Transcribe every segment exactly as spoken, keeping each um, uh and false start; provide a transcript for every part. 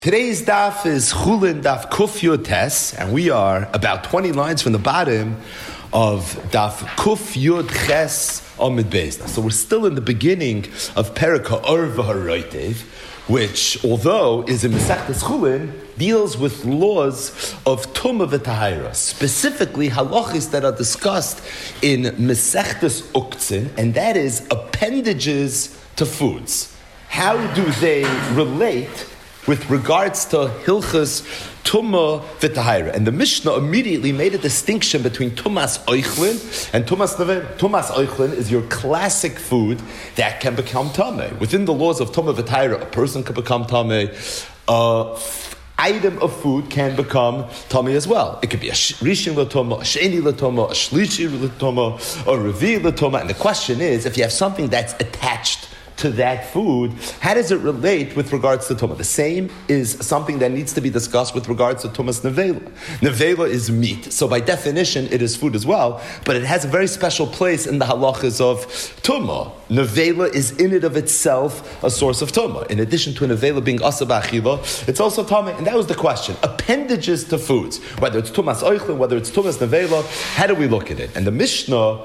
Today's daf is Chulin Daf Kuf Yud Tes, and we are about twenty lines from the bottom of Daf Kuf Yud Ches Amid Beis. So we're still in the beginning of Perek Ha'or V'Haroitev, which, although is in Masechtas Chulin, deals with laws of Tumah V'Tahira, specifically halachis that are discussed in Masechtas Uktzin, and that is appendages to foods. How do they relate with regards to Hilchas Tumah V'Tahira? And the Mishnah immediately made a distinction between Tumas Oichlin and Tumas Nevel. Tumas Oichlin is your classic food that can become Tameh. Within the laws of Tumah V'Tahira, a person can become Tameh. Uh, item of food can become tummy as well. It could be a rishon l'toma, a sheni l'toma, a shlishi l'toma, a revi l'toma. And the question is, if you have something that's attached to that food, how does it relate with regards to Tumah? The same is something that needs to be discussed with regards to Tumas Nevela. Nevela is meat, so by definition it is food as well, but it has a very special place in the halachas of Tumah. Nevela is in it of itself a source of Tumah. In addition to Nevela being asa b'achila, it's also Tumah, and that was the question. Appendages to foods, whether it's Tumas Oichlin, whether it's Tumas Nevela, how do we look at it? And the Mishnah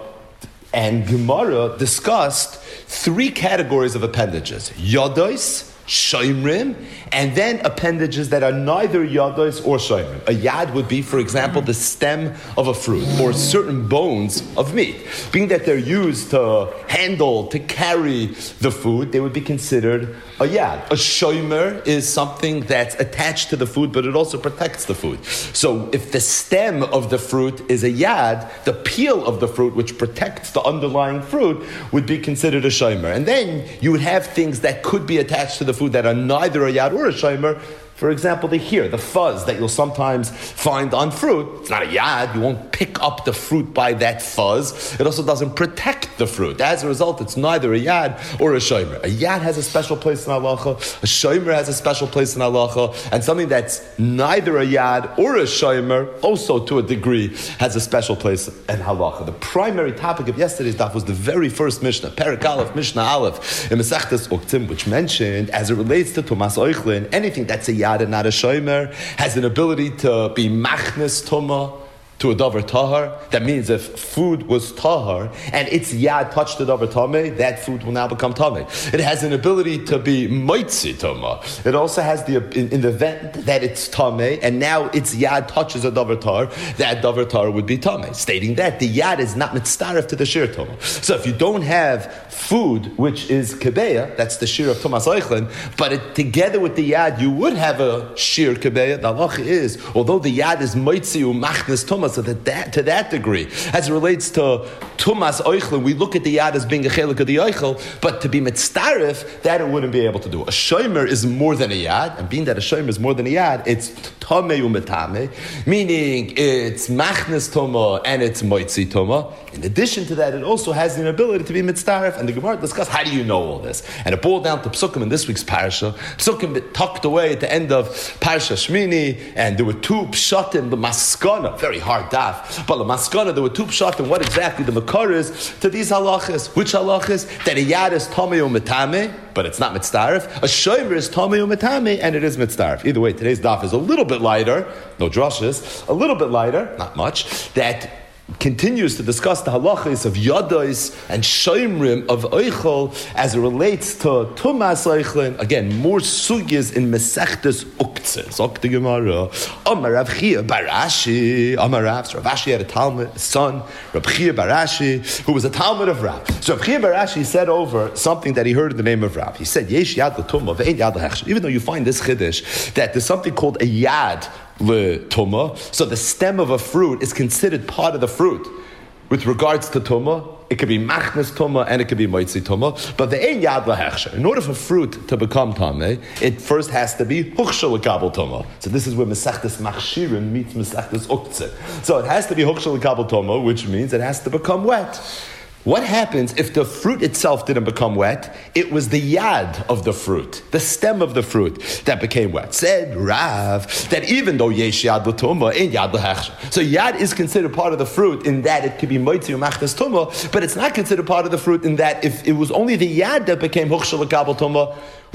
and Gemara discussed three categories of appendages: Yodos, Shoimrim, and then appendages that are neither Yodos or Shoimrim. A Yad would be, for example, the stem of a fruit or certain bones of meat. Being that they're used to handle, to carry the food, they would be considered a Yad. A Shoimer is something that's attached to the food, but it also protects the food. So if the stem of the fruit is a Yad, the peel of the fruit, which protects the underlying fruit, would be considered a Shoimer. And then you would have things that could be attached to the food that are neither a Yad or a Shoimer. For example, the here, the fuzz that you'll sometimes find on fruit. It's not a yad. You won't pick up the fruit by that fuzz. It also doesn't protect the fruit. As a result, it's neither a yad or a shomer. A yad has a special place in halacha. A shomer has a special place in halacha. And something that's neither a yad or a shomer, also to a degree, has a special place in halacha. The primary topic of yesterday's daf was the very first Mishnah, Perek Aleph, Mishnah Aleph, in Masechtas Uktzim, which mentioned, as it relates to Tumas Oichlin, anything that's a yad and not a shomer has an ability to be machnes tumah to a davar tahar. That means if food was tahar and its yad touched the davar tameh, that food will now become tameh. It has an ability to be moitzi tumah. It also has the in, in the event that it's tameh and now its yad touches a davar tahar, that davar tahar would be tameh. Stating that the yad is not mitzaref to the shir tumah. So if you don't have food which is kebeya, that's the shir of Tumas Oichlin, but it, together with the yad you would have a shir kebeya. The halacha is, although the yad is moitzi u machnes tumah, so that, that to that degree, as it relates to Tumas Oichlin, we look at the yad as being a chelik of the Oichel, but to be mitzaref, that it wouldn't be able to do. A shomer is more than a yad, and being that a shomer is more than a yad, it's tameh u metame, meaning it's machnes tumah and it's moitzi tumah. In addition to that, it also has the ability to be mitzaref, and the Gemara discussed how do you know all this, and it boiled down to Psukim in this week's parasha. Psukim tucked away at the end of Parasha Shmini, and there were two pshatim, the maskana, very hard daf, but the maskana, there were two pshatim, what exactly the makar is to these halachas. Which halachas? That a yad is tameh u metame, but it's not mitzaref. A shomer is tameh u metame, and it is mitzaref. Either way, today's daf is a little bit lighter, no drushes, a little bit lighter, not much, that continues to discuss the halachas of yados and shoimrim of oichel as it relates to tumas oichlin. Again, more sugyas in Masechtas Uktzin. Zok the Gemara. Amar Rav Chia bar Ashi. Amar Rav. So Rav Ashi had a Talmud, a son, Rav Chia bar Ashi, who was a Talmud of Rav. So Rav Chia bar Ashi said over something that he heard in the name of Rav. He said, Yesh yad l'tumah ve'ein yad l'hechsher. Even though you find this chiddush that there's something called a yad l'tumah, so the stem of a fruit is considered part of the fruit. With regards to tumah, it could be machnes tumah and it could be moitzi tumah, but the ein yad lahechsher. In order for fruit to become tameh, it first has to be huchshel l'kabel tumah. So this is where Masechtas Machshirim meets Masechtas Uktzin. So it has to be huchshel l'kabel tumah, which means it has to become wet. What happens if the fruit itself didn't become wet? It was the yad of the fruit, the stem of the fruit, that became wet. Said Rav that even though yesh yad l'tumah, ain't yad l'hechsher. So yad is considered part of the fruit in that it could be moitzi or machnas tumah, but it's not considered part of the fruit in that if it was only the yad that became huchshel l'kabel tumah,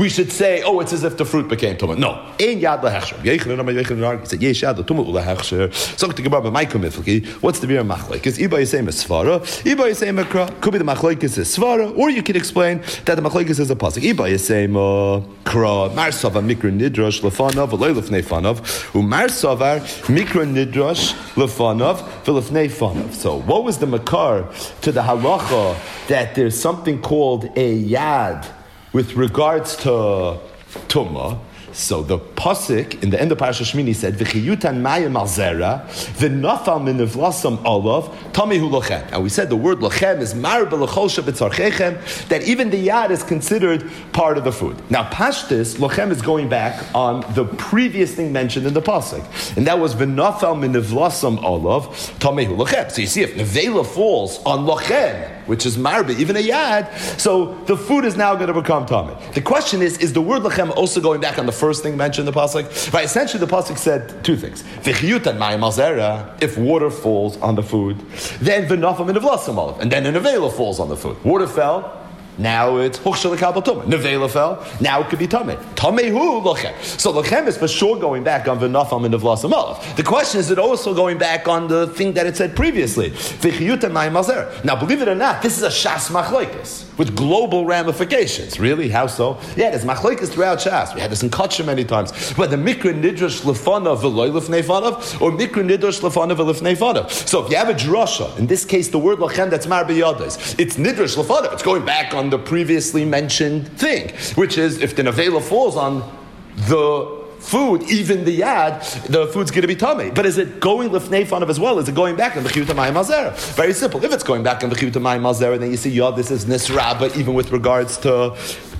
we should say, oh, it's as if the fruit became tumah. No. Ein yad lahechsher. He said, yesh yad tumah ulahechsher. So to Gemara b'maykom iflki, what's the beer machlekes? Iba yisem is svara, iba yisem a kra. Could be the machlekes is svara, or you could explain that the machlekes is a pasuk. Iba yisem kra. Marsava mikra nidrash lefanav v'loy lefnei fanav. Umar savar mikra nidrash lefanav v'lefnei fanav. So what was the makar to the halacha that there's something called a yad with regards to tumah? So the pasuk in the end of Parashat Shmini said, "V'chiyutan mayim al zera, v'nafal min nevlasam olav, tamihu lochem." And we said the word lochem is mar b'lechol shebetzarchechem, that even the yad is considered part of the food. Now pashtus lochem is going back on the previous thing mentioned in the pasuk, and that was v'nafal min nevlasam olav, tamihu lochem. So you see, if nevela falls on lochem, which is marbe, even a yad, so the food is now going to become tamid. The question is, is the word lachem also going back on the first thing mentioned in the pasuk? Right, essentially the pasuk said two things. V'chiyutan mayim al zera, if water falls on the food, then v'nafam min nevlasam olav, and then a nevela falls on the food. Water fell, now it's huchshel lekabel tumah. Nevela fell, now it could be tameh. Tamehu lochem. So lochem is for sure going back on v'nafam min nevlasam olav. The question is, is it also going back on the thing that it said previously? V'chiyutan mayim al zera. Now, believe it or not, this is a shas machlokes with global ramifications. Really? How so? Yeah, there's machlokes throughout Shas. We had this in Kutcher many times. Whether mikra nidrash lefanav v'loy lefnei fanav, or mikra nidrash lefanav v'lefnei fanav. So if you have a drasha, in this case the word lachem, that's mar b'yadais, it's nidrash lefanav. It's going back on the previously mentioned thing, which is if the nevela falls on the food, even the yad, the food's going to be tummy. But is it going lifnei fanav as well? Is it going back on the chiyuta mayim al zera? Very simple. If it's going back on the chiyuta mayim al zera, then you see, yeah, this is nisraba, even with regards to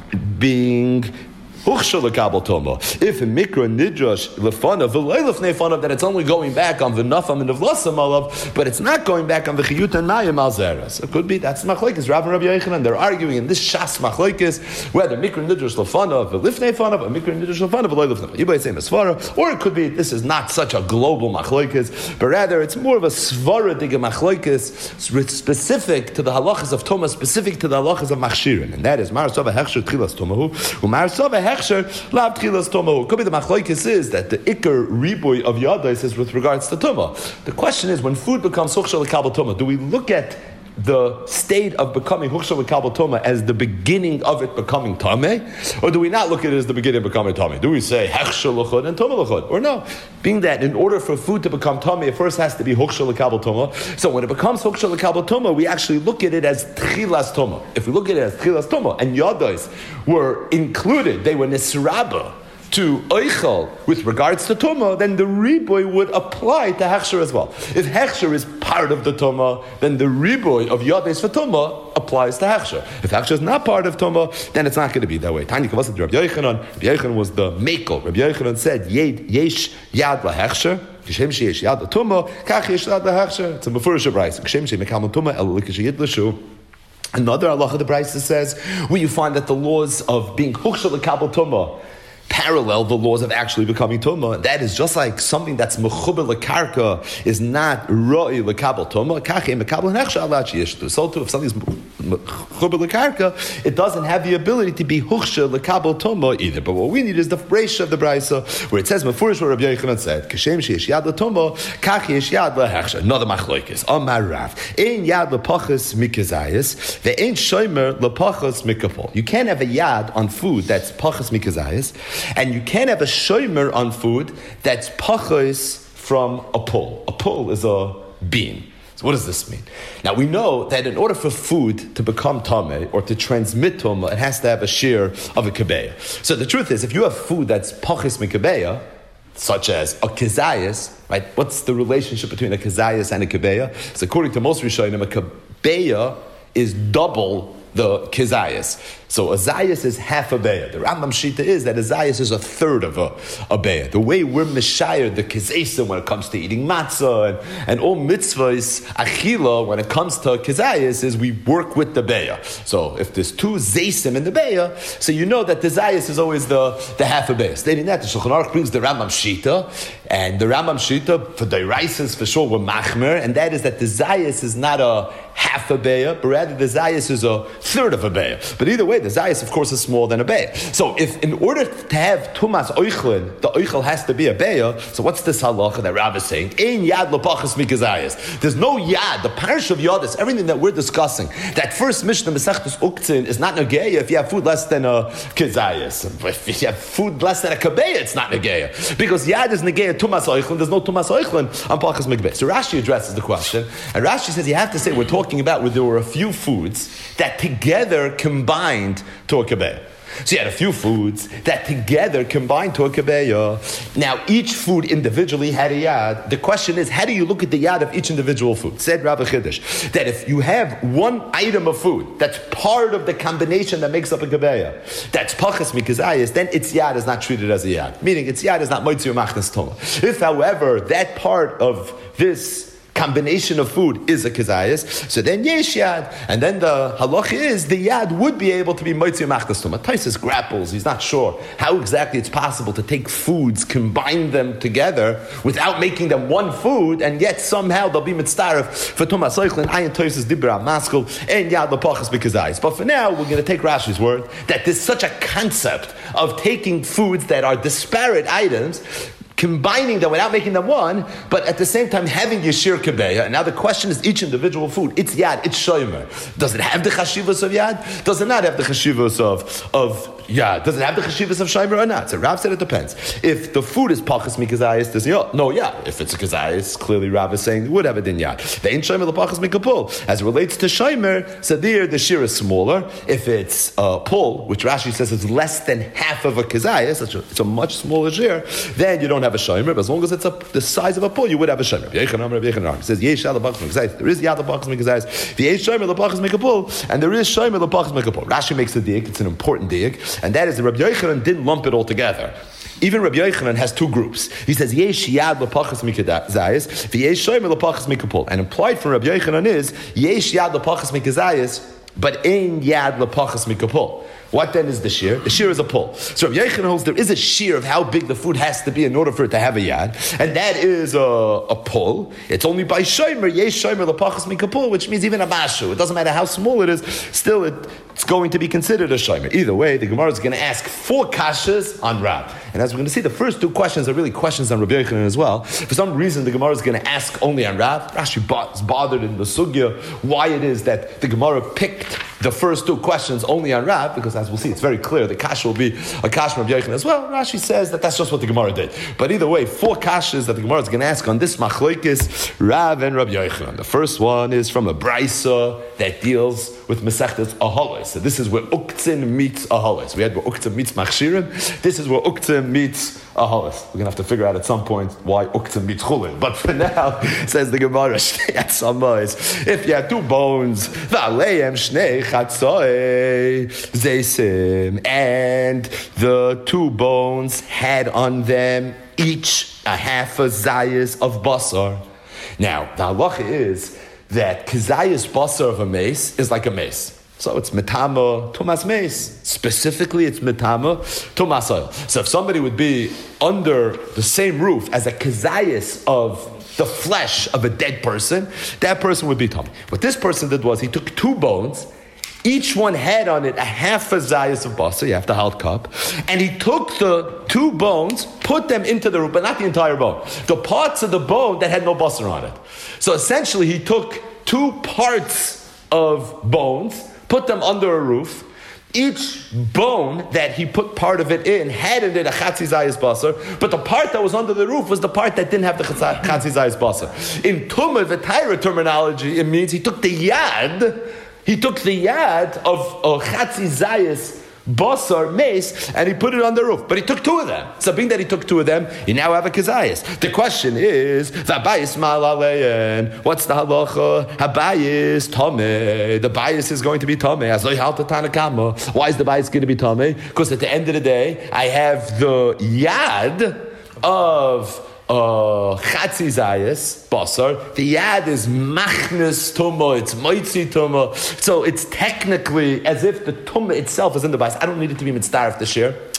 being huchshel lekabel tumah. If in mikra nidrash lefanav v'loy lefnei fanav, that it's only going back on v'nafam and v'lasam olav, but it's not going back on the chiyuta mayim al zera. So it could be that's machlokes. Rav and Rabbi Yochanan, they're arguing in this shas machlokes whether mikra nidrash lefanav v'lifnei fanav or mikra nidrash lefanav v'loy lefnei. You might say svara, or it could be this is not such a global machlokes, but rather it's more of a svara diga machlokes specific to the halachas of tumah, specific to the halachas of machshirin, and that is mar sava hechsher tchilas tumahu, umar sava hechsher lav tchilas tumahu. Could be the machlokes is that the ikar riboy of yadais is with regards to tumah. The question is, when food becomes huchshel lekabel tumah, do we look at the state of becoming huchshel lekabel tumah as the beginning of it becoming tameh, or do we not look at it as the beginning of becoming tameh? Do we say hechshel lechud and tumah lechud, or no? Being that in order for food to become tameh, it first has to be huchshel lekabel tumah. So when it becomes huchshel lekabel tumah, we actually look at it as tchilas tumah. If we look at it as tchilas tumah, and yadais were included, they were nisraba to oichel with regards to tumah, then the riboy would apply to hechsher as well. If hechsher is part of the tumah, then the riboy of yades for tumah applies to hechsher. If hechsher is not part of tumah, then it's not going to be that way. Tanya Kavasat Rabbi Yochanan. Rabbi Yochanan was the mekel. Rabbi Yochanan said, "Yesh yad lahechsher." Kishem sheyesh yad latumah, kach yesh yad lahechsher. It's a mefurish brayse. Kishem sheyimekam latumah el likashiyid l'shu. Another halacha the brayse says, where you find that the laws of being huchshel lekabel tumah parallel the laws of actually becoming tumah. That is just like something that's mechuber lekarka is not roi lekabel tumah. Kachem mekabel hechsher alat sheyishtu. So too, if something's mechuber lekarka, it doesn't have the ability to be huchsher lekabel tumah either. But what we need is the reisha of the brayso, where it says mefurish what Rabbi Yochanan said, kashem sheyesh yad letumah, kach yesh yad lehechsher. Another machlokes. Amar Rav, ein yad lepachas mikazayis, ve'ein shomer lepachas mikapol. You can't have a yad on food that's pachas mikazayis, and you can't have a shomer on food that's pachos from a pull. A pull is a bean. So what does this mean? Now we know that in order for food to become tameh or to transmit tameh, it has to have a shear of a kabeya. So the truth is, if you have food that's pachos mikabeya, such as a kazayas, right? What's the relationship between a kazayas and a kabeya? So according to most Rishonim, a kabeya is double the kizayas. So a zayas is half a beya. The Rambam Shita is that a zayas is a third of a, a beya. The way we're mishayir the kizayas when it comes to eating matzah and, and all mitzvahs achila when it comes to kizayas is we work with the beya. So if there's two zaysim in the beya, so you know that the zayas is always the, the half a beya. Stating that, the Shulchan Aruch brings the Rambam Shita, and the Rambam Shita for the Reises for sure were machmer, and that is that the zayas is not a half a beya, but rather the zayas is a third of a beya. But either way, The zayis, of course, is smaller than a beya. So if in order to have tumas oichlin, the oichel has to be a beya, so what's this halacha that Rav is saying? Ein yad lepachas mikazayis. There's no yad. The parish of yadis, everything that we're discussing, that first Mishnah Masechtas Uktzin is not negeya if you have food less than a kazayis. If you have food less than a kabeya, it's not negeya. Because yad is negeya tumas oichlin, there's no tumas oichlin on pachas mikbeh. So Rashi addresses the question, and Rashi says you have to say we're talking about where there were a few foods that together combined to a kabeya. So you had a few foods that together combined to a kabeya. Now each food individually had a yad. The question is, how do you look at the yad of each individual food? Said Rabbi Chiddush, that if you have one item of food that's part of the combination that makes up a kabeya, that's pachas mikazayis, then its yad is not treated as a yad. Meaning its yad is not moitzi or machnas toma. If, however, that part of this combination of food is a kazayas, so then yesh yad, and then the halach is the yad would be able to be moitzi machnas tuma. Taisus grapples; he's not sure how exactly it's possible to take foods, combine them together without making them one food, and yet somehow they'll be mitzdaref for tumas oichlin. Ayin Taisus dibra maskul and yad lepachas b'kazayas. But for now, we're going to take Rashi's word that there's such a concept of taking foods that are disparate items, combining them without making them one, but at the same time having yeshir kabeya. And now the question is each individual food, it's yad, it's shomer. Does it have the chashivos of yad? Does it not have the chashivos of, of yad? Does it have the chashivos of shomer or not? So Rav said it depends. If the food is pachas mikazayis, does it no yad? If it's a kazayis, clearly Rav is saying it would have it in yad. The ain't shomer the pachas mikapul. As it relates to shomer, so there the shir is smaller. If it's a pull, which Rashi says is less than half of a kazayis, it's a, it's a much smaller shir, then you don't have a shomer, but as long as it's a, the size of a pull, you would have a shomer. It says yesh yad lepachas mikazayis. There is yad lepachas mikazayis. The yesh shomer lepachas mikapul, and there is shomer lepachas mikapul. Rashi makes a dig. It's an important dig, and that is that Rabbi Yochanan didn't lump it all together. Even Rabbi Yochanan has two groups. He says yesh yad lepachas mikazayis, the yesh shomer lepachas mikapul, and implied from Rabbi Yochanan is yesh yad lepachas mikazayis, but ein yad lepachas mikapul. What then is the shear? The shear is a pull. So Rabbi Yochanan holds there is a shear of how big the food has to be in order for it to have a yad, and that is a, a pull. It's only by shomer, yesh shomer lepachas mikapul, which means even a mashu. It doesn't matter how small it is, still it, it's going to be considered a shomer. Either way, the Gemara is going to ask four kashas on Rav. And as we're going to see, the first two questions are really questions on Rabbi Yochanan as well. For some reason, the Gemara is going to ask only on Rav. Rashi is bothered in the sugya why it is that the Gemara picked the first two questions only on Rav, because as we'll see, it's very clear the kasha will be a kasha from Rabbi Yochanan as well. Rashi says that that's just what the Gemara did. But either way, four kashas that the Gemara is going to ask on this machlokes Rav and Rabbi Yochanan. The first one is from a brisa that deals with Masechtas Ahalos. So this is where Uktzin meets Ahalos. We had where Uktzin meets Machshirim. This is where Uktzin meets Ahalos. We're going to have to figure out at some point why Uktzin meets Chulin. But for now, says the Gemara, if you have two bones, V'aleim Shnei Chatzoi Zeisim, and the two bones had on them each a half a zayis of basar. Now, the halacha is that kazayis basar of a mace is like a mace. So it's metama tumas mace. Specifically, it's metama tumas oil. So if somebody would be under the same roof as a kazayis of the flesh of a dead person, that person would be tummy. What this person did was he took two bones. Each one had on it a half a zayas of basar, you have to halt cup, and he took the two bones, put them into the roof, but not the entire bone. The parts of the bone that had no basar on it. So essentially he took two parts of bones, put them under a roof. Each bone that he put part of it in had in it a chatzi zayis basar, but the part that was under the roof was the part that didn't have the chatzi zayis basar. In Tumah, the Torah terminology, it means he took the yad, he took the yad of a chatzi zayis basar mace and he put it on the roof. But he took two of them. So being that he took two of them, you now have a kazayis. The question is, V'abayis mal alein. What's the halacha? Habayis tameh. The bias is going to be tameh. As lo halta tanakama. Why is the bias going to be tameh? Because at the end of the day, I have the yad of Uh, chatzi zayis basar. The yad is machnes tumah. It's moitzi tumah. So it's technically as if the tumah itself is in the bias. I don't need it to be mitzdaref this year.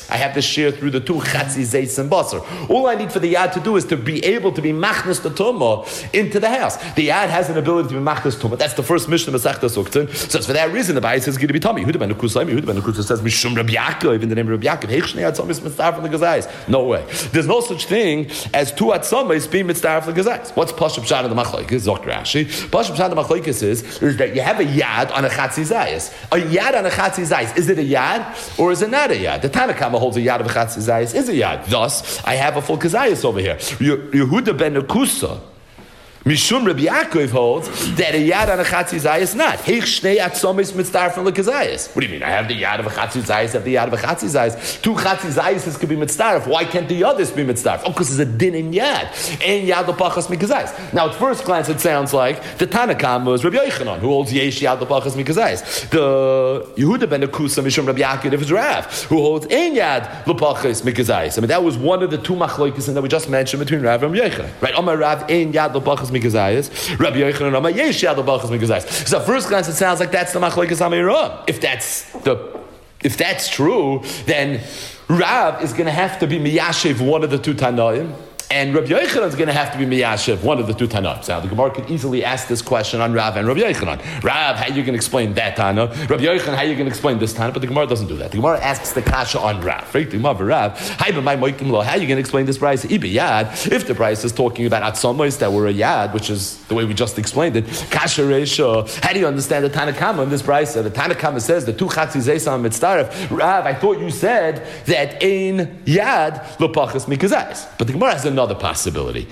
this. I have to share through the two chatzi zeis and basar. All I need for the yad to do is to be able to be machnas the tumah into the house. The yad has an ability to be machnas tumah. That's the first Mishnah Masechta Suktzin. So it's for that reason the Bayis is going to be tummy. Yehuda ben Kusay, Yehuda ben Kusay says Mishum Rabbi Yaakov in the name of Rabbi Yaakov. Hechnei atzamis mitzvah from the gazais. No way. There's no such thing as two atzamis being mitzvah from the gazais. What's Pashup Shad of the Machlokes? Dr. Rashi. Pashup Shad of the Machlokes is, is that you have a yad on a chatzi zayis. A yad on a chatzi zayis. Is it a yad or is it not a yad? The Tanakama holds a yad of a chatzi zayis is a yad. Thus, I have a full kazayis over here. Yehuda ben Kusa. Mishum Rabbi Yaakov holds that a yad on a chatzi zayis is not. Heich shnei atzomis mitzvah from the kazayis. What do you mean? I have the yad of a chatzi zayis, I have the yad of a chatzi zayis. Two chatzi zayises could be mitzvah. Why can't the others be mitzvah? Oh, because there's a din in yad. And yad l'pachas mikazayis. Now, at first glance, it sounds like the Tanakam was Rabbi Yochanan, who holds yesh yad l'pachas mikazayis. The Yehuda ben Kusa Mishum Rabbi Yaakov is Rav, who holds ein yad l'pachas mikazayis. I mean, that was one of the two machlokes that we just mentioned between Rav and Yochanan. Right? Amar Rav ein yad l'pachas mikazayis. Rabbi Yochanan Amar yesh yad l'pachas mikazayis. So at first glance, it sounds like that's the machlokes Amirah. If that's the If that's true, then Rav is going to have to be miyashiv one of the two Tanoim, and Rabbi Yochanan is going to have to be miyashiv one of the two Tanoim. Now, the Gemara could easily ask this question on Rav and Rabbi Yochanan. Rav, how are you going to explain that Tana? Rabbi Yochanan, how are you going to explain this Tana? But the Gemara doesn't do that. The Gemara asks the kasha on Rav. Right? The Gemara, Rav, how are you going to explain this price? Yad. If the price is talking about atzomos that were a yad, which is the way we just explained it, kasha reisha, how do you understand the Tanakama in this price? The Tanakama says the two chatzi zeisam mitzdaref. Rav, I thought you said that in yad lepachas mikazais. But the Gemara has another Another possibility.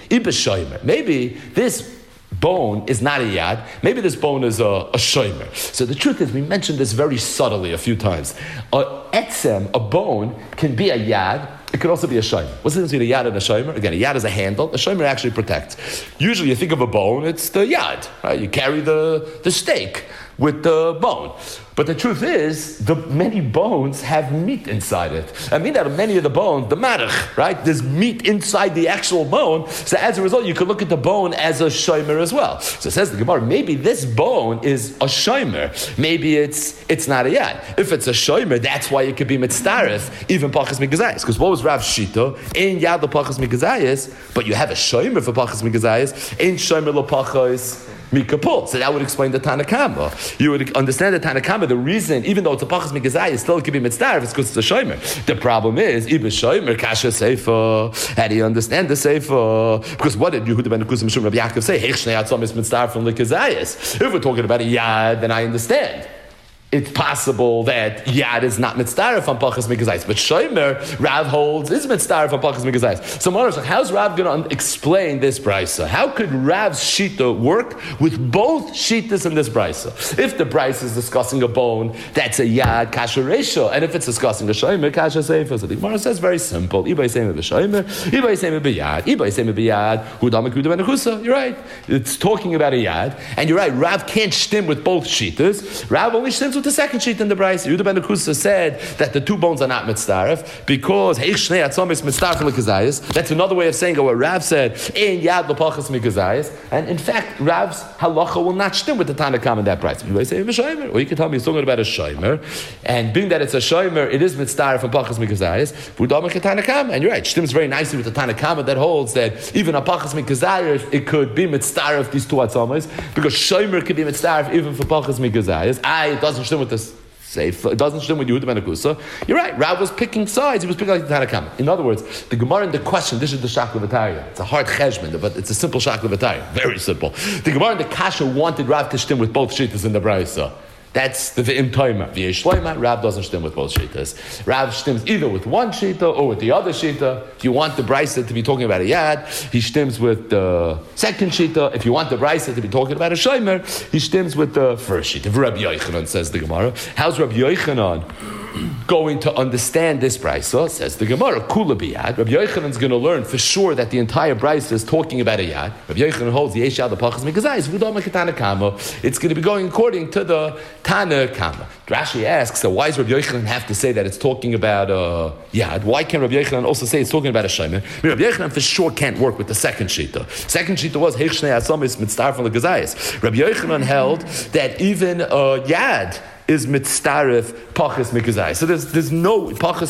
Maybe this bone is not a yad. Maybe this bone is a, a shomer. So the truth is, we mentioned this very subtly a few times. A etzem, a bone, can be a yad. It could also be a shomer. What's the difference between a yad and a shomer? Again, a yad is a handle. A shomer actually protects. Usually, you think of a bone, it's the yad. Right? You carry the, the stake with the bone. But the truth is, the many bones have meat inside it. I mean that many of the bones, the marach, right? There's meat inside the actual bone. So as a result, you could look at the bone as a shomer as well. So it says the Gemara, maybe this bone is a shomer. Maybe it's it's not a yad. If it's a shomer, that's why it could be mitzdaref, even pachas mikazayis. Because what was Rav Shita? Ein yad l'pachas mikazayis, but you have a shomer for pachas mikazayis. Ein shomer l'pachas mikapul. So that would explain the Tanakama. You would understand the Tanakama. The reason, even though it's a pachas mikazayis, still could be mitzdaref, is because it's a shomer. The problem is, ibe shomer kasha seifa. How do you understand the seifa? Because what did Yehuda ben Kusa Mishum Rabbi Yaakov say? Heich shnei atzomis mitzdaref from likazayis. If we're talking about a yad, then I understand. It's possible that yad is not mitzdaref on pachas mikazayis, but shomer Rav holds is mitzdaref on pachas mikazayis. So, Marash, how's Rav going to explain this brisa? How could Rav's shita work with both shitas in this brisa? If the brisa is discussing a bone, that's a yad kasha reisha, and if it's discussing a shomer kasha seifa, so the Gemara says very simple: ibay seimer b'shomer, ibay seimer b'yad, ibay seimer b'yad. Hudamak huda ben chusa. You're right. It's talking about a yad, and you're right. Rav can't stim with both shitas. Rav only stims with the second sheet in the Bryce. Yehuda ben Kusa said that the two bones are not mitzdaref because heich shnei atzomis mitzdaref l'kazayis. That's another way of saying what Rav said. Ein yad l'pachas mikazayis. And in fact, Rav's halacha will not stem with the Tanakam in that Bryce. You may say v'shomer, or you can tell me he's talking about a shomer, and being that it's a shomer, it is mitzdaref and pachas mikazayis. V'udamak Tanakam, and you're right. Stems very nicely with the Tanakam that holds that even a pachas mikazayis, it could be mitzdaref these two atzomis because shomer could be mitzdaref even for pachas mikazayis. I it doesn't stem with this safe. It doesn't stem with Yehuda ben Kusa. You're right. Rav was picking sides. He was picking like the Tanakam. In other words, the Gemara in the question, this is the Shakla V'Tariya. It's a hard cheshbon, but it's a simple Shakla V'Tariya. Very simple. The Gemara in the Kasha wanted Rav to stem with both shittas in the Brayso. That's the V'im Toima. V'yesh Shloima, Rav doesn't stem with both shittas. Rav stems either with one shita or with the other shita. If you want the Brisa to be talking about a yad, he stems with the second shita. If you want the Brisa to be talking about a shomer, he stems with the first shita. Rabbi Yochanan, says the Gemara. How's Rabbi Yochanan going to understand this brisa? Says the Gemara, Kula biyad. Rabbi Yochanan is going to learn for sure that the entire brisa is talking about a yad. Rabbi Yochanan holds the Yeshad the Pachas Mikazayis V'dama Ketana Kama. It's going to be going according to the Tana Kama. Rashi asks, so why does Rabbi Yochanan have to say that it's talking about a yad? Why can't Rabbi Yochanan also say it's talking about a shomer? Rabbi Yochanan for sure can't work with the second shita. Second shita was Heich Shnei Atzomis Mitzdaref from the Gazayis. Rabbi Yochanan held that even a yad is mitzdaref pachas mikazai. So there's there's no pachas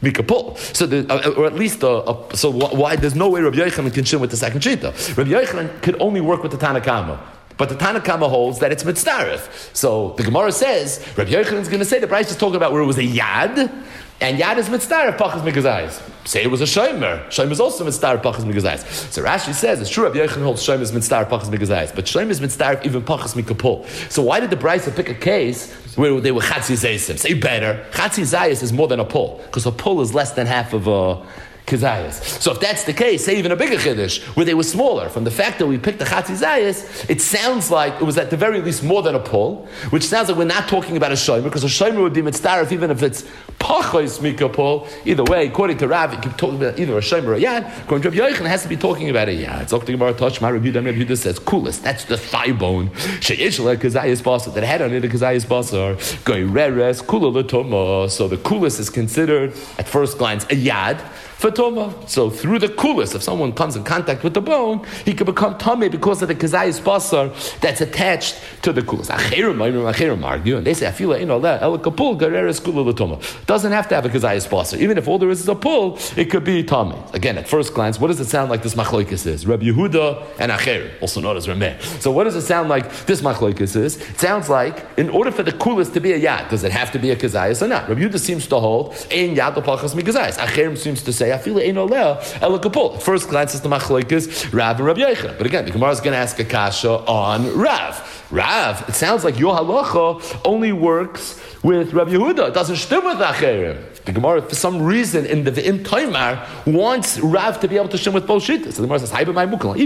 mikapul. So, the, uh, or at least, uh, uh, so why there's no way Rabbi Yochanan can shim with the second shita. Rabbi Yochanan could only work with the Tanakama. But the Tanakama holds that it's mitzdarif. So the Gemara says, Rabbi Yochanan is going to say the Bryce is talking about where it was a yad, and yad is mitzdarif, pachas mikazayis. Say it was a shomer. Shomer is also mitzdarif, pachas mikazayis. So Rashi says, it's true Rabbi Yochanan holds shomer is mitzdarif, pachas mikazayis, but shomer is mitzdarif even pachas mikapul. So why did the Bryce pick a case where they were chatzi zaysim? Say better, chatzi zayis is more than a pull, because a pull is less than half of a Kazayas. So if that's the case, say even a bigger chiddush, where they were smaller, from the fact that we picked the Chatzi Zayas, it sounds like it was at the very least more than a pull, which sounds like we're not talking about a shomer, because a shomer would be mitzdarif even if it's pachos mika pull. Either way, according to Rav, you keep talking about either a shomer or a yad. According to Rabbi Yochanan, it has to be talking about a yad. So the Gemara touch, my Rabbi Yudah, Rabbi Yudah says, coolest, that's the thigh bone. She'ish le Kazayas basar, that had on it a Kazayas basar, goyreres, kula l'toma. So the coolest is considered, at first glance, a yad, for Toma. So through the coolest, if someone comes in contact with the bone, he can become Tomei because of the Kazayas basar that's attached to the coolest. Acherim, Acherim argue, and they say, I feel like, you know, that El Kapul, Gareres Kula Latoma. Doesn't have to have a Kazayas basar. Even if all there is is a pull, it could be Tomei. Again, at first glance, what does it sound like this Machlokes is? Rabbi Yehuda and Acherim, also known as Rameh. So what does it sound like this Machlokes is? It sounds like, in order for the coolest to be a Yad, does it have to be a Kazayas or not? Rabbi Yehuda seems to hold, Ein Yad L'Pachas Mikazayas. Acherim seems to say, I feel it ain't oleh el kapul. At first glance, it's the machlokes Rav and Rabbi Yochanan. But again, the Gemara is going to ask a kasha on Rav. Rav, it sounds like your halacha only works with Rabbi Yehuda. It doesn't shtim with Acherim. The Gemara, for some reason, in the V'im Toimar, wants Rav to be able to shtim with both shittas. So the Gemara says, Hai b'may mukal,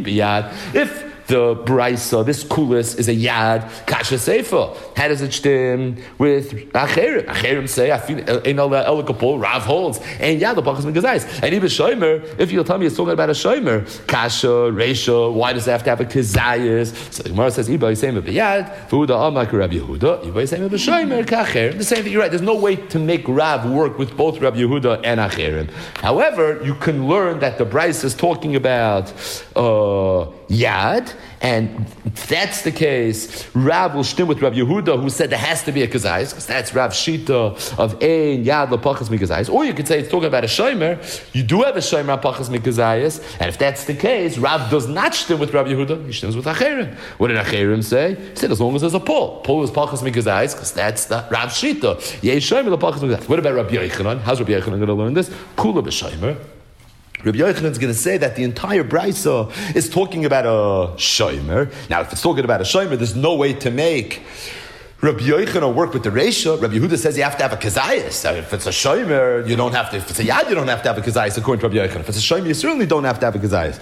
if the Braisa, this Kulis is a Yad, Kasha Seifa. How does it stem with Acherim? Acherim say, I feel El Kapul, Rav holds, and Yad, the Pachas Megazais. And even Shomer, if you'll tell me it's talking about a Shomer, Kasha, Reisha, why does it have to have a Kazayas? So the Gemara says, Iba Yisayim B'Yad, V'Huda Amak Rabbi Yehuda, Iba Yisayim B'Shomer, Kacher. The same thing, you're right, there's no way to make Rav work with both Rabbi Yehuda and Acherim. However, you can learn that the Braisa is talking about uh, Yad, and if that's the case, Rav will shtim with Rabbi Yehuda, who said there has to be a kazayis, because that's Rav Shita of Ein Yad L'Pachas Mikazayis. Or you could say it's talking about a shomer. You do have a shomer Pachas Mikazayis, and if that's the case, Rav does not shtim with Rabbi Yehuda, he shtims with Acherim. What did Acherim say? He said as long as there's a pull. Pull is Pachas Mikazayis, because that's the Rav Shita. Yeh shomer L'Pachas Mikazayis. What about Rabbi Yochanan? How's Rabbi Yochanan going to learn this? Kula b'shomer. Rabbi Yochanan is going to say that the entire Braisa is talking about a shomer. Now, if it's talking about a shomer, there's no way to make Rabbi Yochanan work with the Reisha. Rabbi Yehuda says you have to have a kazayas. If it's a shomer, you don't have to. If it's a yad, you don't have to have a kazayas, according to Rabbi Yochanan. If it's a shomer, you certainly don't have to have a kazayas.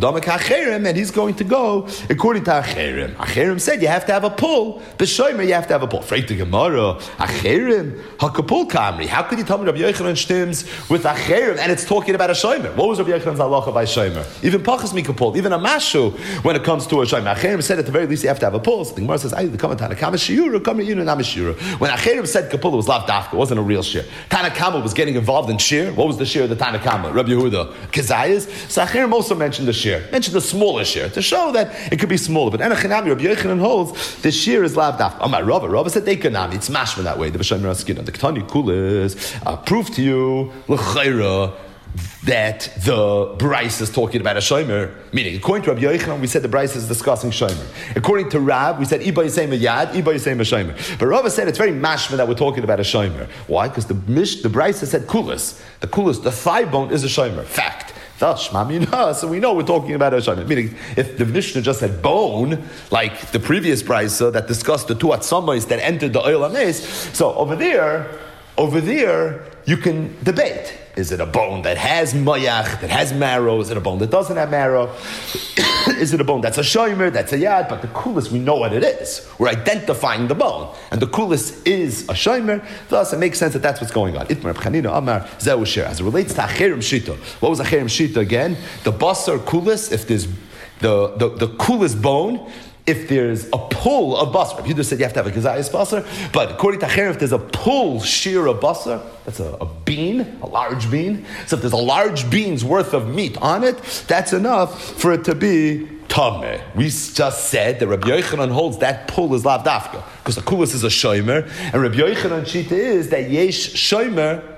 And he's going to go according to Acherim. Acherim said you have to have a pull. The shomer, you have to have a pull. Freit the Gemara, Acherim, hakapul kamri. How could you tell me Rabbi Yochanan stims with Acherim and it's talking about a shomer? What was Rabbi Yochanan's halacha by shomer? Even pachas mikapul, even a mashu when it comes to a shomer. Acherim said at the very least you have to have a pull. So the Gemara says, "Ayu the kamatana kama shiura." When Acherim said Kapula was lav dafka, it wasn't a real shir. Tanakama was getting involved in shir. What was the shir of the Tanakama? Rabbi Yehuda, Kazayas. So Acherim also mentioned the shir, mentioned the smaller shir to show that it could be smaller. But Enochinami, Rabbi Yochanan holds the shir is lav dafka. Oh my Rabbi, Rabbi said Dekanami. It's mashma that way. The B'Shem Raskina, the Ketani Kulas. Uh, prove to you l'chayra that the Bryce is talking about a shomer, meaning according to Rabbi Yochanan, we said the Bryce is discussing shomer. According to Rab, we said Iba Yisayim a yad, Iba Yisayim a shomer. But Rava said it's very mashma that we're talking about a shomer. Why? Because the Mish, the Bryce said kulas. The kulas, the thigh bone is a shomer. Fact. So we know we're talking about a shomer. Meaning, if the Mishnah just said bone, like the previous Bryce that discussed the two atzamayis that entered the oil ames, so over there, over there, you can debate. Is it a bone that has mayach, that has marrow? Is it a bone that doesn't have marrow? Is it a bone that's a shomer, that's a yad? But the kulis, we know what it is. We're identifying the bone. And the kulis is a shomer. Thus, it makes sense that that's what's going on. Itmar B'chanina Amar Zeu Shir. As it relates to Acherim Shita. What was Acherim Shita again? The basar kulis, if there's the, the, the kulis bone, if there's a pull of basar, you just said you have to have a kazayas basar, but according to Acherim, if there's a pull shear of basar, that's a, a bean, a large bean. So if there's a large bean's worth of meat on it, that's enough for it to be tameh. We just said that Rabbi Yochanan holds that pull is lav dafka, because the kulis is a shomer, and Rabbi Yochanan shita is that yesh shomer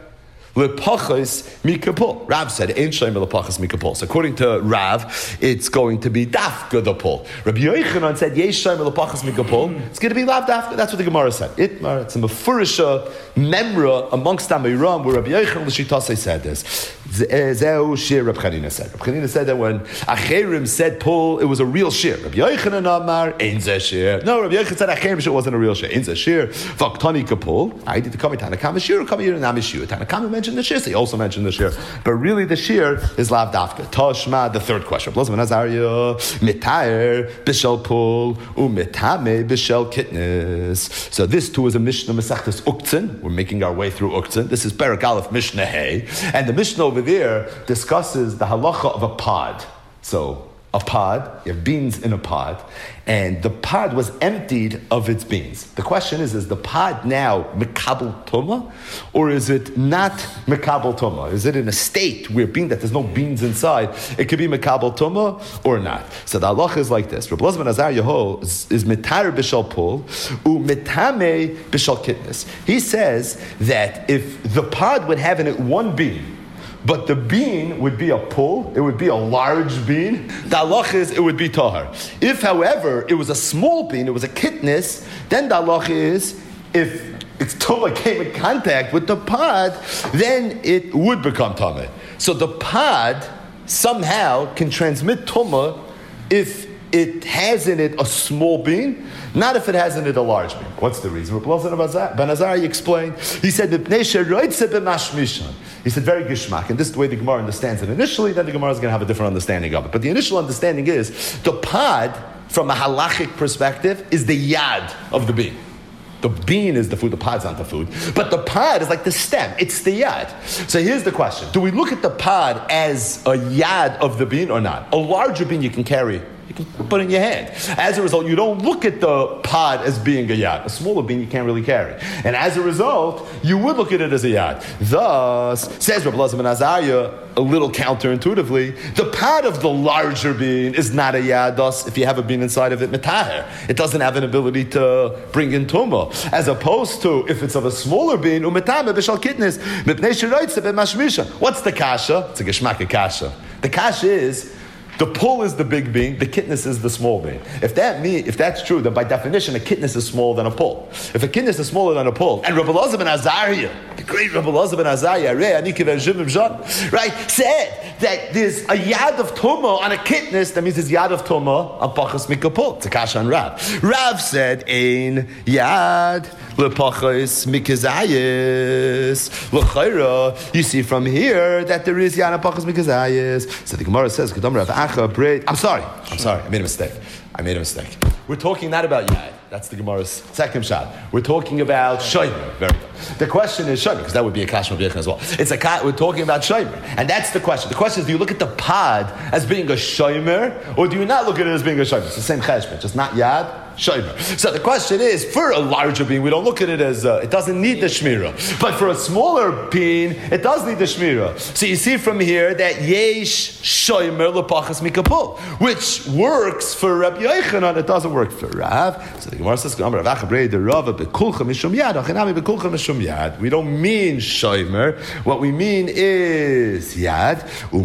Lepachas mikapul. Rav said, "Ain't shaymer lepachas mikapul." So according to Rav, it's going to be dafka the pul. Rabbi Yochanan said, "Yesh shaymer lepachas mikapul." It's going to be lav dafka. That's what the Gemara said. Itmar, it's a mefurisha memra amongst Amiram where Rabbi Yochanan l'shitase said this. Zeu shir Rabbi Chanina said. Rabbi Chanina said that when Acherim said pul, it was a real shir. Rabbi Yochanan amar ein zeh shir. No, Rabbi Yochanan said Acherim shir wasn't a real shir. Ein zeh shir. Vaktani kapul. I did the kami Tanakama shir or kami yir namishu. Tanakama mentioned the shir. So he also mentioned the shir. But really the shir is lav dafka. Toshma, the third question. Blazman Azariah, mitayer b'shel pul umitame b'shel kitnes. So this too is a Mishnah Masechtas Uktzin. We're making our way through Uktzin. This is Perek Aleph Mishnah Hey. And the Mishnah over there discusses the halacha of a pod. So a pod, you have beans in a pod, and the pod was emptied of its beans. The question is, is the pod now mekabel tuma, or is it not mekabel tuma? Is it in a state where being that there's no beans inside, it could be mekabel tuma or not? So the halacha is like this. Rabbi Elazar ben Azariah is mitar b'shal pul, u mitame b'shal kitnes. He says that if the pod would have in it one bean, but the bean would be a pull, it would be a large bean, the halach is it would be tahar. If, however, it was a small bean, it was a kitnis, then the halach is if its tumah came in contact with the pod, then it would become tameh. So the pod somehow can transmit tumah if it has in it a small bean, not if it has in it a large bean. What's the reason? Ben Azariah explained. He said, he said very gishmak, and this is the way the Gemara understands it initially, then the Gemara is going to have a different understanding of it. But the initial understanding is, the pod, from a halachic perspective, is the yad of the bean. The bean is the food, the pod's not the food. But the pod is like the stem, it's the yad. So here's the question. Do we look at the pod as a yad of the bean or not? A larger bean you can carry, you can put in your hand. As a result, you don't look at the pod as being a yad. A smaller bean you can't really carry. And as a result, you would look at it as a yad. Thus, says Rabbi Elazar ben Azariah, a little counterintuitively, the pod of the larger bean is not a yad. Thus, if you have a bean inside of it, mitaher, it doesn't have an ability to bring in tumah. As opposed to, if it's of a smaller bean, umetame b'shal kitnes, mipnei sheroitze b'mashmisha. What's the kasha? It's a geshmak kasha. The kasha is, the pull is the big bean, the kitness is the small bean. If that mean, if that's true, then by definition, a kitness is smaller than a pull. If a kitness is smaller than a pull, and Rabbi Elazar ben Azariah, the great Rabbi Elazar ben Azariah, right, said that there's a yad of tumah on a kitness, that means there's yad of tumah on pachas mikapul. It's a kasha on Rav. Rav said, ein yad lepachas mikazayis l'chayra. You see from here that there is yad on pachas mikazayis. So the Gemara says, Kedam Rav I'm sorry. I'm sorry. I made a mistake. I made a mistake. We're talking not about Yad. That's the Gemara's second shot. We're talking about Shomer. Very good. The question is Shomer, because that would be a Kash Mabiyachan as well. It's a we're talking about Shomer. And that's the question. The question is, do you look at the pod as being a Shomer, or do you not look at it as being a Shomer? It's the same cheshbon, just not Yad, Shomer. So the question is, for a larger bean, we don't look at it as, uh, it doesn't need the Shmira. But for a smaller bean, it does need the Shmira. So you see from here that Yesh Shomer Lepachas Mikapul, which works for Rabbi Yochanan, it doesn't work for Rav. So the Gemara says, we don't mean Shomer. What we mean is Yad.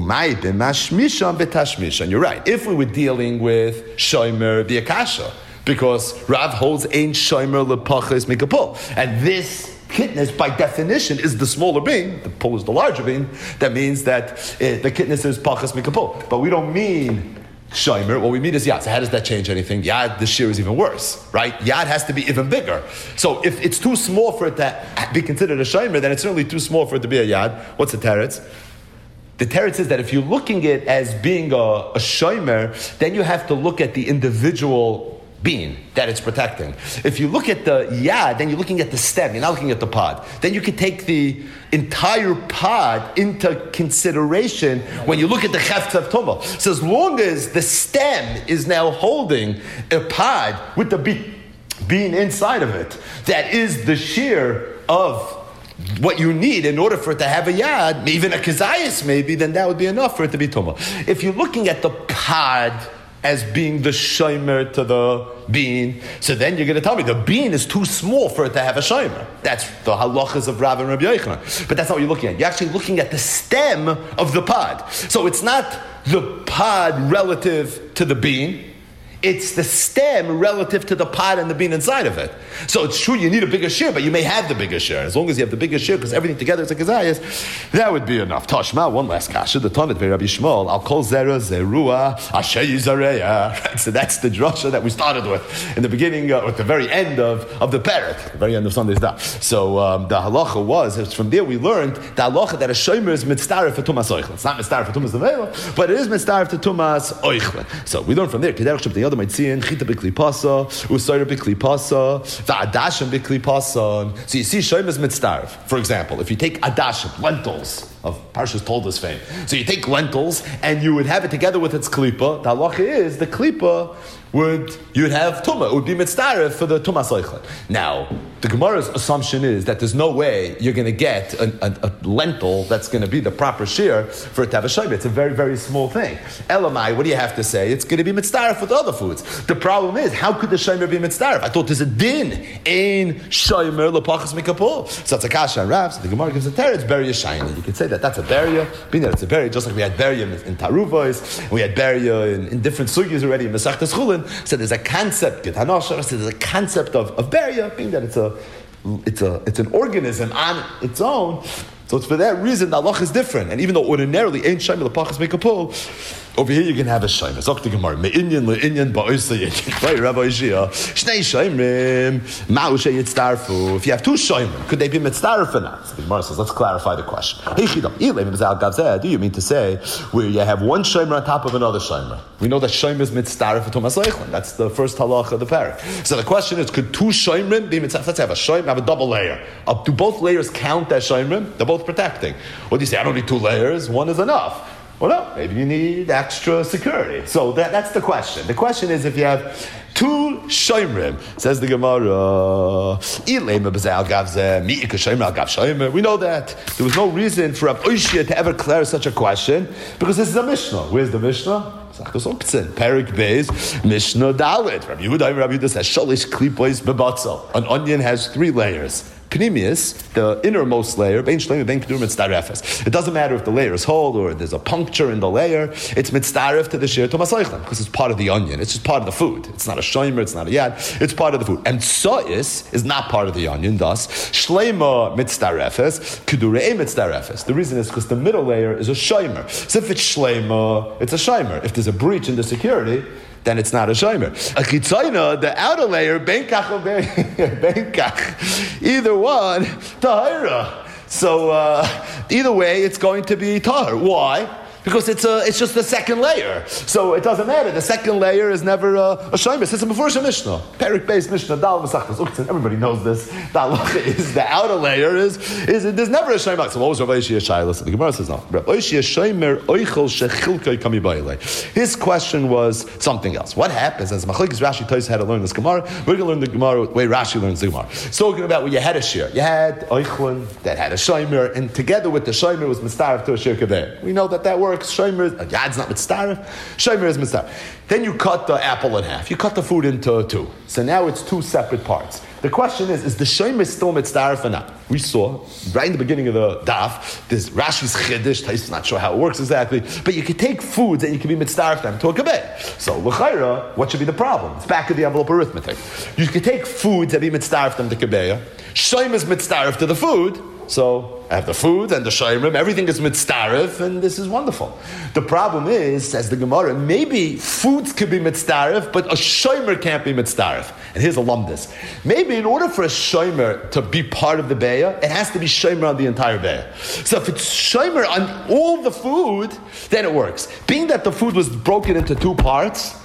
And you're right. If we were dealing with Shomer, the Akasha, because Rav holds Ein Shomer Lepachas Mikapul. And this kitness, by definition, is the smaller bean. The pul is the larger bean. That means that uh, the kitness is Pachas Mikapul. But we don't mean Shomer. What we mean is Yad. So how does that change anything? Yad, the shear is even worse, right? Yad has to be even bigger. So if it's too small for it to be considered a Shomer, then it's certainly too small for it to be a Yad. What's the teretz? The teretz is that if you're looking at it as being a, a Shomer, then you have to look at the individual bean that it's protecting. If you look at the yad, then you're looking at the stem, you're not looking at the pod. Then you can take the entire pod into consideration when you look at the chefetz of tumah. So as long as the stem is now holding a pod with the be- bean inside of it, that is the shear of what you need in order for it to have a yad, even a kazayas maybe, then that would be enough for it to be tumah. If you're looking at the pod as being the shomer to the bean. So then you're going to tell me the bean is too small for it to have a shomer. That's the halachas of Rav and Rabbi Yochanan. But that's not what you're looking at. You're actually looking at the stem of the pod. So it's not the pod relative to the bean. It's the stem relative to the pod and the bean inside of it. So it's true you need a bigger share, but you may have the bigger share. As long as you have the bigger share, because everything together is a kazayas, that would be enough. Tashma, one last kasha. The Tanit by Rabbi Shmuel, I'll call zera zerua asher yizareya. Right, so that's the drasha that we started with in the beginning, uh, at the very end of, of the parrot, the very end of Sunday's daf. So um, the halacha was, from there we learned the halacha that a shomer is mitzdaref for tumas oichle. It's not mitzdaref for tumas nevela, but it is mitzdaref for tumas oichle. So we learned from there. The might see in chita bikli pasa, usayra bikli pasa, the adashim bikli pasa. So you see shoym is mitzdarf. For example, if you take adashim, lentils of Parshas Toldos fame, so you take lentils and you would have it together with its klipa. The halacha is the klipa would you would have tumah. It would be mitzdaref for the tumah soichet. Now the Gemara's assumption is that there's no way you're going to get a, a, a lentil that's going to be the proper shear for it to have a shomer. It's a very, very small thing. Elamai, what do you have to say? It's going to be mitzdaref with other foods. The problem is, how could the shomer be mitzdaref? I thought there's a din in shomer lepachas mikapol. So it's a kasha and Rav. So the Gemara gives a teretz, it's beria shiny. You could say that that's a beria. Being that it's a beria, just like we had beria in, in Taruvos, and we had beria in, in different sugyas already in Masechtas Chulin. So there's a concept, Get Hanashar, so there's a concept of, of beria, being that it's a It's a it's an organism on its own, so it's for that reason the halach is different. And even though ordinarily ain't shayim l'pachas make a pull, over here you can have a shayim. Zok the Gemara me'inyan le'inyan ba'oisayit. Right, Rabbi Yishia. Shnei shayimrim ma'u sheyitzdarfu. If you have two shayim, could they be mitzdarf or not? So the Gemara says, let's clarify the question. Hey chidam, ilem b'zal gavzeh. Do you mean to say where you have one shayim on top of another shayim? We know that shayim is mitzdarf for Tumas Oichlin. That's the first halach of the parak. So the question is, could two shayimrim be mitzdarf? Let's have a shayim, have a double layer. Uh, do both layers count as shayimrim? They're both protecting. What do you say? I don't need two layers. One is enough. Well, no, maybe you need extra security. So that, that's the question. The question is, if you have two shoymrim, says the Gemara, we know that there was no reason for Rav Oishia to ever declare such a question, because this is a Mishnah. Where's the Mishnah? Perik Beis, Mishnah Dalit. Rabbi Yehuda, Rabbi Yehuda says, Shalish klipois bebatzel. An onion has three layers. Pneumius, the innermost layer, bein shleim bein kedurim mitzdarefes. It doesn't matter if the layer is whole or there's a puncture in the layer. It's mitzdaref to the shir to masoichlem because it's part of the onion. It's just part of the food. It's not a shomer. It's not a yad. It's part of the food. And sois is not part of the onion. Thus, shleima mitzdarefes, kedurei mitzdarefes. The reason is because the middle layer is a shomer. So if it's shleima, it's a shomer. If there's a breach in the security, then it's not a shomer. A chitzaina, the outer layer, benkach or benkach, either one, tahira. So uh, either way, it's going to be tahir. Why? Because it's a, it's just the second layer. So it doesn't matter. The second layer is never a, a shomer. It's a before Mishnah. Perik based Mishnah, Dal Masachtas Uktzin. Everybody knows this. The halacha is the outer layer is, is there's never a shomer. So what was Rav Oishia Shai? The Gemara says no. Rav Oishia shomer oichel shechilkei kami ba'ilei. His question was something else. What happens as Machlokes Rashi Tais had to learn this Gemara? We're going to learn the Gemara the way Rashi learns the Gemara. So talking about when you had a shir, you had oichlin that had a shomer, and together with the shomer was mistaref to a shir kabeh. We know that that works. Shomer, a yad's not mitzdaref. Shomer is mitzdaref. Then you cut the apple in half. You cut the food into two. So now it's two separate parts. The question is, is the shomer still mitzdaref or not? We saw right in the beginning of the daf, this Rashi's chiddush. He's not sure how it works exactly, but you could take foods and you can be mitzdaref them to a kabeh. So l'chayra, what should be the problem? It's back of the envelope arithmetic. You could take foods and be mitzdaref them to kabeh. Shomer is mitzdaref to the food. So I have the food and the shayrim, everything is mitzdaref, and this is wonderful. The problem is, says the Gemara, maybe foods could be mitzdaref, but a shaymer can't be mitzdaref. And here's a lumdus. Maybe in order for a shaymer to be part of the beya, it has to be shaymer on the entire beya. So if it's shaymer on all the food, then it works. Being that the food was broken into two parts,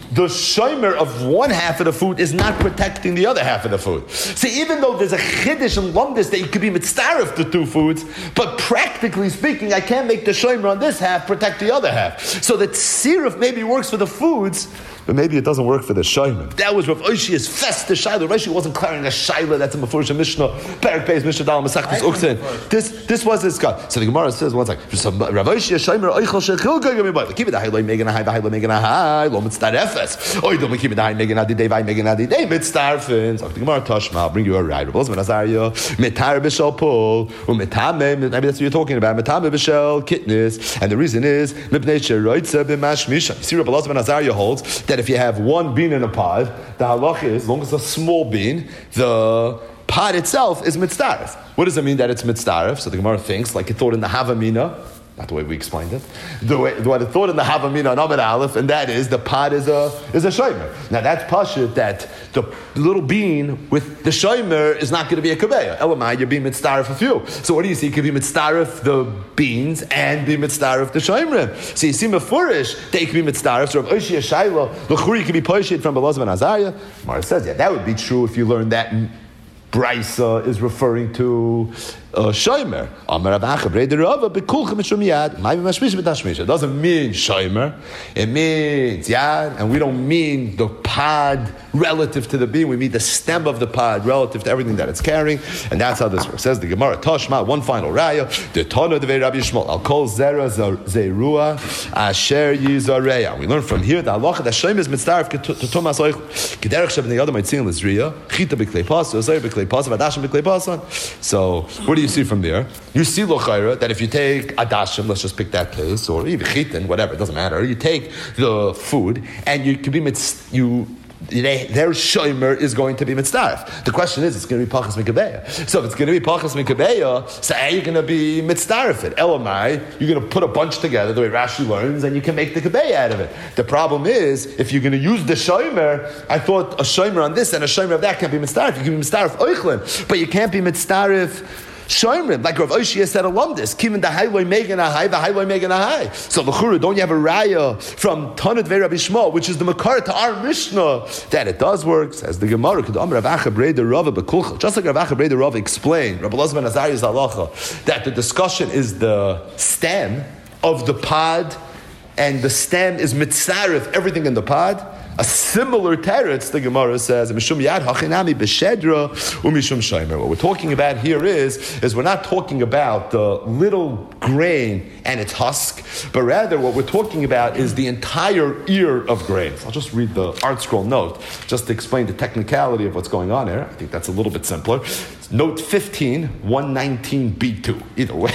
the shomer of one half of the food is not protecting the other half of the food. So even though there's a chiddush and lumdis that you could be mitzaref the two foods, but practically speaking, I can't make the shomer on this half protect the other half. So that siruf maybe works for the foods, but maybe it doesn't work for the shomer. That was Rav Oshia's fest, the shayla. Rashi wasn't clearing a shayla. That's a Mefurish Mishnah. Perik Beis Mishnah Dal Masechtas Uktzin. This this was this guy. So the Gemara says one second. Rav Oshia shomer oichel shechil gagami boy. Keep it a highlight megan a high, high megan a high. Lo mitzdarefes. Oy don't keep it a high megan a day, by megan a day. Mitzdarfen. So the Gemara Tashma. I'll bring you a ride. Rav Osman Azaria. Mitar b'shel pul. Umitame. Maybe that's what you're talking about. Mitame b'shel kitnis. And the reason is mipnei sheroitza b'mashmisha. See, Rav Osman Azaria holds that if you have one bean in a pod, the halach is, as long as it's a small bean, the pod itself is mitzdaref. What does it mean that it's mitzdaref? So the Gemara thinks, like it thought in the Havamina, not the way we explained it, the way what it thought in the Havamina on Amid Aleph, and that is the pod is a is a shomer. Now that's pashut that the little bean with the shomer is not going to be a kabeya. Elamai, you're being mitzdaref a few. So what do you see? You could be mitzdaref the beans and be mitzdaref the shomer. So you see mefurish they could be mitzdaref. So Rav Oshia Shaila, l'churi could be poshit from Belazar ben Azariah. Mara says, yeah, that would be true if you learned that Brisa is referring to uh, shomer. Amar Rav Acha Brei Rava bekulchem mishum yad. Ma'ay b'mashmish b'tashmish. It doesn't mean shomer. It means yad, and we don't mean the pod relative to the bean. We mean the stem of the pod relative to everything that it's carrying, and that's how this works. Says the Gemara Tashma. One final raya. The Tana Devei Rabbi Yishmael. Al kol zera zerua asher yizareya. We learn from here that halacha that shomer is mitzdaref to tumas oich. Kederech shebnei adam mitzin l'zriya. Chita b'klei pasul. Zera b'klei pasul. Adashim b'klei pasul. So what do you see from there? You see lochayra that if you take adashim, let's just pick that case, or even chitin, whatever, it doesn't matter. You take the food and you can be mitz, you. They, their shomer is going to be mitzdaref. The question is, it's going to be pachas mikabeya. So if it's going to be pachas mikabeya, so how are you going to be mitzdaref it? Elamai, you're going to put a bunch together the way Rashi learns, and you can make the kabeya out of it. The problem is, if you're going to use the shomer, I thought a shomer on this and a shomer of that can't be mitzdaref. You can be mitzdaref oichlin, but you can't be mitzdaref shomer, like Rav Oshia said along this, Kivin the highway megan a high, the highway megan a high. So l'chura, don't you have a raya from Tanat Vei Rabbi Shmuel, which is the makar to our Mishnah, that it does work? Says the Gemara, Rav Acha Brei the Rava bekulcha. Just like Rav Acha Brei the Rava explained, Rabbi Elazar ben Azariah's halacha, that the discussion is the stem of the pod, and the stem is mitzaref, everything in the pod. A similar teretz, the Gemara says, "Mishum yad hachinami b'shedra u'mishum shomer." What we're talking about here is, is we're not talking about the little grain and its husk, but rather what we're talking about is the entire ear of grain. So I'll just read the Art Scroll note, just to explain the technicality of what's going on here. I think that's a little bit simpler. Note fifteen, one nineteen b two. Either way.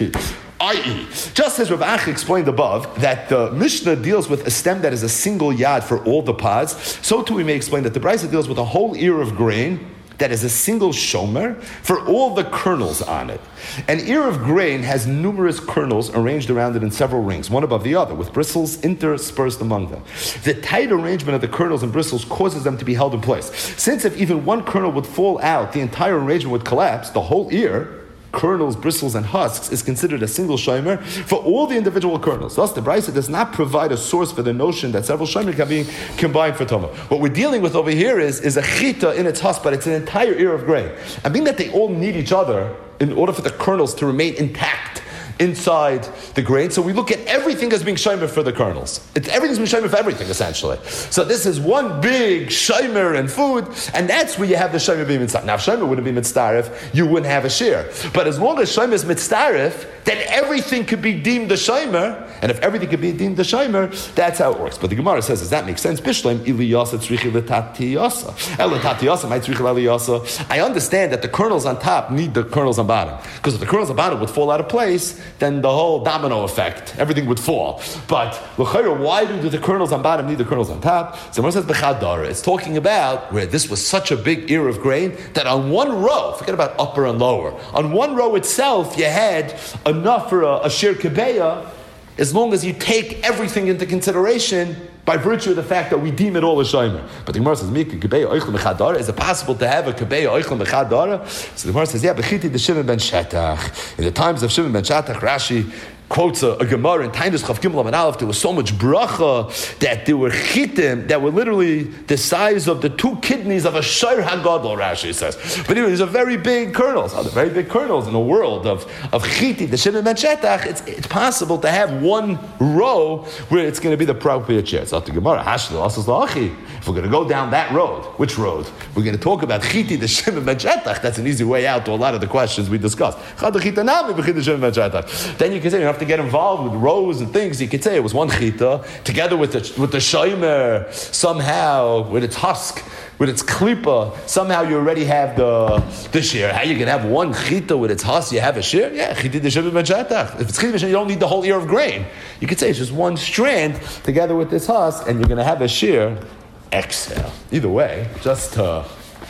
that is, just as Rav Acha explained above, that the Mishnah deals with a stem that is a single yad for all the pods, so too we may explain that the Brisa deals with a whole ear of grain that is a single shomer for all the kernels on it. An ear of grain has numerous kernels arranged around it in several rings, one above the other, with bristles interspersed among them. The tight arrangement of the kernels and bristles causes them to be held in place. Since if even one kernel would fall out, the entire arrangement would collapse, the whole ear, kernels, bristles, and husks, is considered a single shomer for all the individual kernels. Thus, the Brisa does not provide a source for the notion that several shomer can be combined for Toma. What we're dealing with over here is, is a chita in its husk, but it's an entire ear of grain. And being that they all need each other in order for the kernels to remain intact inside the grain, so we look at everything as being shomer for the kernels. It's, everything's being shomer for everything, essentially. So this is one big shomer and food, and that's where you have the shomer being mitzdaref. Now, if shomer wouldn't be mitzdaref, you wouldn't have a shear. But as long as shomer is mitzdaref, then everything could be deemed the shomer, and if everything could be deemed the shomer, that's how it works. But the Gemara says, does that make sense? Bishleim iliyasa tzrichi letatiyasa. El letatiyasa might tzrichi leliyasa. I understand that the kernels on top need the kernels on bottom, because if the kernels on bottom would fall out of place, then the whole domino effect, everything would fall. But why do the kernels on bottom need the kernels on top? So Gemara says b'chadara. It's talking about where this was such a big ear of grain that on one row, forget about upper and lower, on one row itself you had enough for a, a shir kebeya, as long as you take everything into consideration by virtue of the fact that we deem it all a shomer. But the Gemara says, "Mika kebeya oichlem b'chadara." Is it possible to have a kebeya oichlem b'chadara? So the Gemara says, "Yeah, b'chiti de Shimon ben Shetach." In the times of Shimon ben Shetach, Rashi quotes a, a Gemara in Tainus Chav Gimel Amud Aleph. There was so much bracha that there were chitim that were literally the size of the two kidneys of a shayr hagadol. Rashi says, but anyway, these are very big kernels. Oh, they're very big kernels in the world of of chiti, the shimon ben shetach. It's it's possible to have one row where it's going to be the appropriate chair. It's not the Gemara. If we're going to go down that road, which road? We're going to talk about chiti, the shimon ben shetach. That's an easy way out to a lot of the questions we discussed. Then you can say you have to get involved with rows and things. You could say it was one chita together with the with the shomer somehow with its husk, with its klipa. Somehow you already have the the shear. How you can have one chita with its husk? You have a shear. Yeah, chita the shimon ben shetach. If it's chita, you don't need the whole ear of grain. You could say it's just one strand together with this husk, and you're going to have a shear. Exhale. Either way, just to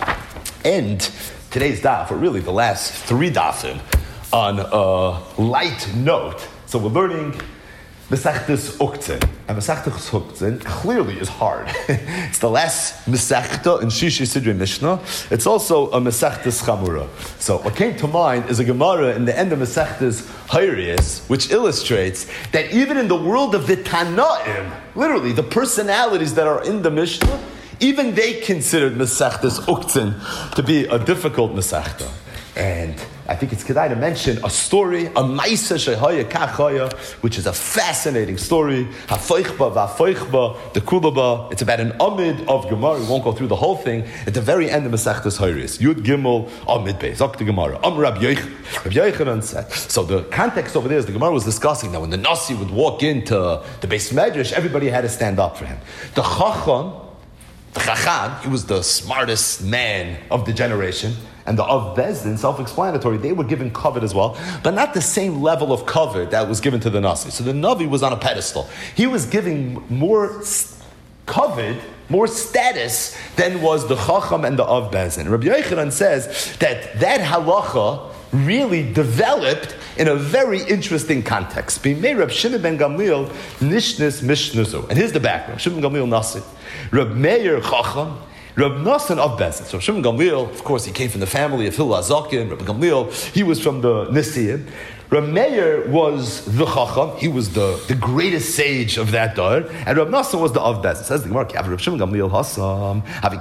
end today's daf, or really the last three dafim, on a light note. So we're learning Mesechtes Uktzin. And Mesechtes Uktzin clearly is hard. It's the last Mesechta in Shishi Sidrei Mishnah. It's also a Mesechtes Chamura. So what came to mind is a Gemara in the end of Mesechtes Hayrius, which illustrates that even in the world of the Tanaim, literally the personalities that are in the Mishnah, even they considered Mesechtes Uktzin to be a difficult Mesechta. And I think it's kedai to mention a story, a Maisa Shehaya Kachaya, which is a fascinating story. Hafeichba v'afeichba, the Kulaba. It's about an Amid of Gemara. We won't go through the whole thing. At the very end of Mesechtes Hayrius, Yud Gimel Amid Beis. Zok the Gemara. Am Rab Yochanan. Rab Yochanan said. So the context over there is the Gemara was discussing that when the Nasi would walk into the Beis Medrash, everybody had to stand up for him. The Chacham, the Chacham, he was the smartest man of the generation. And the Av Bezdin, self-explanatory, they were given covet as well, but not the same level of covet that was given to the Nasi. So the Navi was on a pedestal. He was giving more covet, more status than was the Chacham and the Av Bezdin. Rabbi Yochanan says that that halacha really developed in a very interesting context. B'mei Reb Shimon ben Gamliel nishnis mishnuzu. And here's the background. Shimon ben Gamliel Nasi. Reb Meir Chacham, Reb Nassan of Bezdin. So Shimon Gamliel, of course, he came from the family of Hillel Azakin. Reb Gamliel, he was from the Nisiim. Reb Meir was the Chacham. He was the, the greatest sage of that dar. And Reb Nassan was the Av Bezdin. Says the Gemara, Reb Shimon Gamliel Hassam.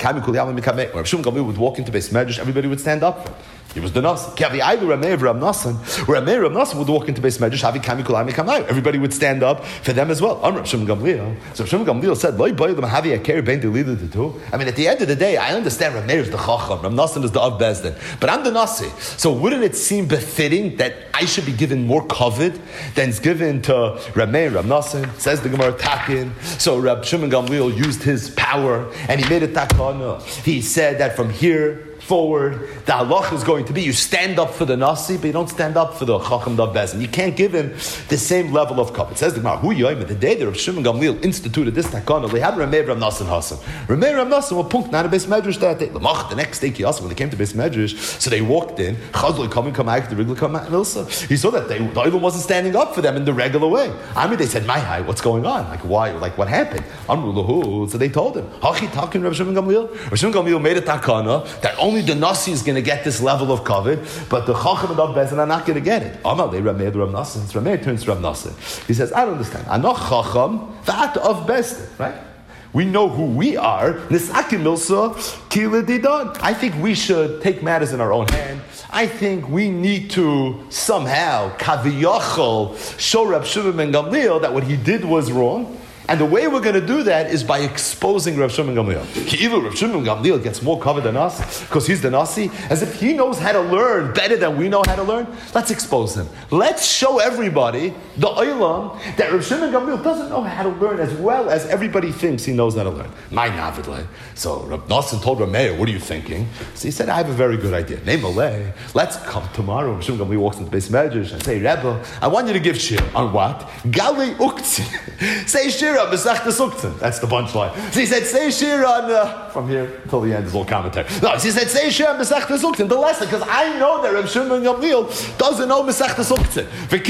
When Reb Shimon Gamliel would walk into Beis Medrash, everybody would stand up for him. He was the Nasi. Kavi Ailu Ramei Ram Nasan, where Ramei Ram Nasan would walk into Beis Medrash, Havi Kami Kulami Kamai. Everybody would stand up for them as well. I'm Reb Shimon Gamliel. So Reb Shimon Gamliel said, "Loi Boy Lam Havi Aker Ben Delida the two." I mean, at the end of the day, I understand Ramei is the Chacham, Ram Nasan is the Av Bezdin, but I'm the Nasi. So wouldn't it seem befitting that I should be given more covet than is given to Ramei Ram Nasan? Says the Gemara Takin. So Reb Shimon Gamliel used his power and he made a takana. He said that from here forward, the halach is going to be you stand up for the Nasi, but you don't stand up for the Chacham Dav Bezin. You can't give him the same level of covet. It says the Gemara, Hu Yoim, the day that Rav Shimon Gamliel instituted this takana, they had Ramei Rav Nasan Hasan. Ramei Rav Nasan were punked, not a Beis Medrash that day. Lamach, the next day, Kiyasa, when they came to Beis Medrash, so they walked in, Chazli coming, come out, the regular come out, Milsa. He saw that they, the Olam wasn't standing up for them in the regular way. I mean, they said, My hi, what's going on? Like, why? Like, what happened? Amru Lahu. So they told him, Hachi Takin Rav Shimon Gamliel. Rav Shimon Gamliel made a takana that only the Nasi is going to get this level of covet, but the Chacham and Av Bezdin are not going to get it. Amal they Ramei Rav Nasan. Ramei turns to Rav Nasan. He says, I don't understand. Anoch Chacham v'at Av Bezdin, right? We know who we are. Nisakim milsa kila didan. I think we should take matters in our own hand. I think we need to somehow kaviyachol show Reb Shimon ben Gamliel that what he did was wrong. And the way we're going to do that is by exposing Rav Shimon Gamliel. Ki'ilu Rav Shimon Gamliel gets more covered than us because he's the Nasi, as if he knows how to learn better than we know how to learn. Let's expose him. Let's show everybody, the Olam, that Rav Shimon Gamliel doesn't know how to learn as well as everybody thinks he knows how to learn. My Navidle. So Rav Nasan told Rav Meir, what are you thinking? So he said, I have a very good idea. Name Malay. Let's come tomorrow. Rav Shimon Gamliel walks into Beis Medrash and say, Rebbe, I want you to give shir on what? Galei Uktzin. Say shir Shira Masechta Suktzin. That's the punchline. So he said, say Shira on, uh, from here till the end is all commentary. No, he said, say Shira Masechta Suktzin, the lesson, because I know that Reb Shimon Gamliel doesn't know Masechta Suktzin.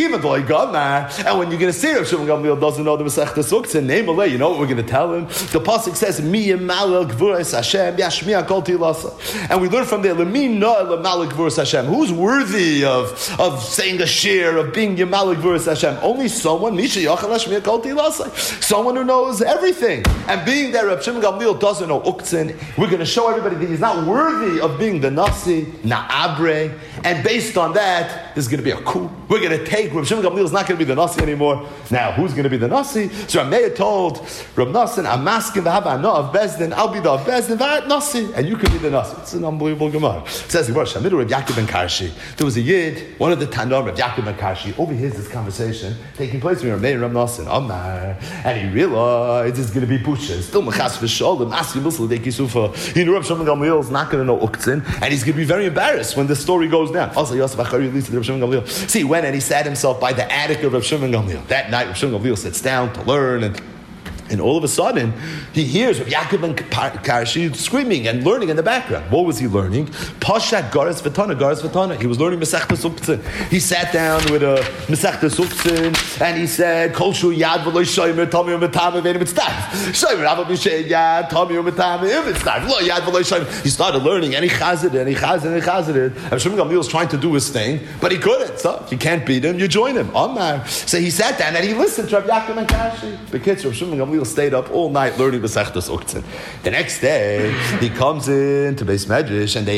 And when you're going to see Reb Shimon Gamliel doesn't know the Masechta Suktzin, name alay, you know what we're going to tell him? The pasuk says, Mi Yemalel Gvuras Hashem Yashmiya Kol Tilasa. And we learn from there, Lemi Noah Yemalel Gvuras Hashem. Who's worthy of, of saying a shir, of being Yemalel Gvuras Hashem? Only someone, Misha Yachal Hashmiya Kol Tilasa. Someone who knows everything. And being that Reb Shimon Gamliel doesn't know Uktzin, we're going to show everybody that he's not worthy of being the Nasi, Na'abre. And based on that, there's going to be a coup. We're going to take, Reb Shimon Gamliel is not going to be the Nasi anymore. Now, who's going to be the Nasi? So Rameir told Reb Nassan, I'm asking the Havana of Bezdin, I'll be the Bezdin, V'at Nasi, and you can be the Nasi. It's an unbelievable Gemara. It says, Shamiru Reb Yaakov ben Karshi. There was a Yid, one of the Tanam, Reb Yaakov ben Karshi, overhears this conversation taking place between Rameir and Reb Nassan, Omar, and he realized it's going to be Pusha. Still Mechas V'Sholem, Asi Muslim de Kisufa. He knew Reb Shimon Gamliel is not going to know Uktzin, and he's going to be very embarrassed when the story goes down. Also, Yosef Achari leads to Reb Shimon Gamliel. See, he went and he sat himself by the attic of Reb Shimon Gamliel. That night, Reb Shimon Gamliel sits down to learn, and And all of a sudden, he hears Reb Yaakov ben Karshi screaming and learning in the background. What was he learning? Pashat Garas V'Tana, Garas V'Tana. He was learning Masechta Suktzin. He sat down with a Masechta Suktzin and he said, Kol shu yad v'lo shomer tamim v'tamim v'enim mitzdarf. Shomer ava b'shei yad tamim v'tamim mitzdarf. Lo yad v'lo shomer. He started learning and he chazed it and he chazed it and he chazed it. And Shimon Gamliel was trying to do his thing, but he couldn't. So if you can't beat him, you join him. Omar. So he sat down and he listened to Reb Yaakov ben Karshi. The kids of Shimon Gamliel stayed up all night learning Masechtas Uktzin. The next day, he comes in to Beis Medrash and they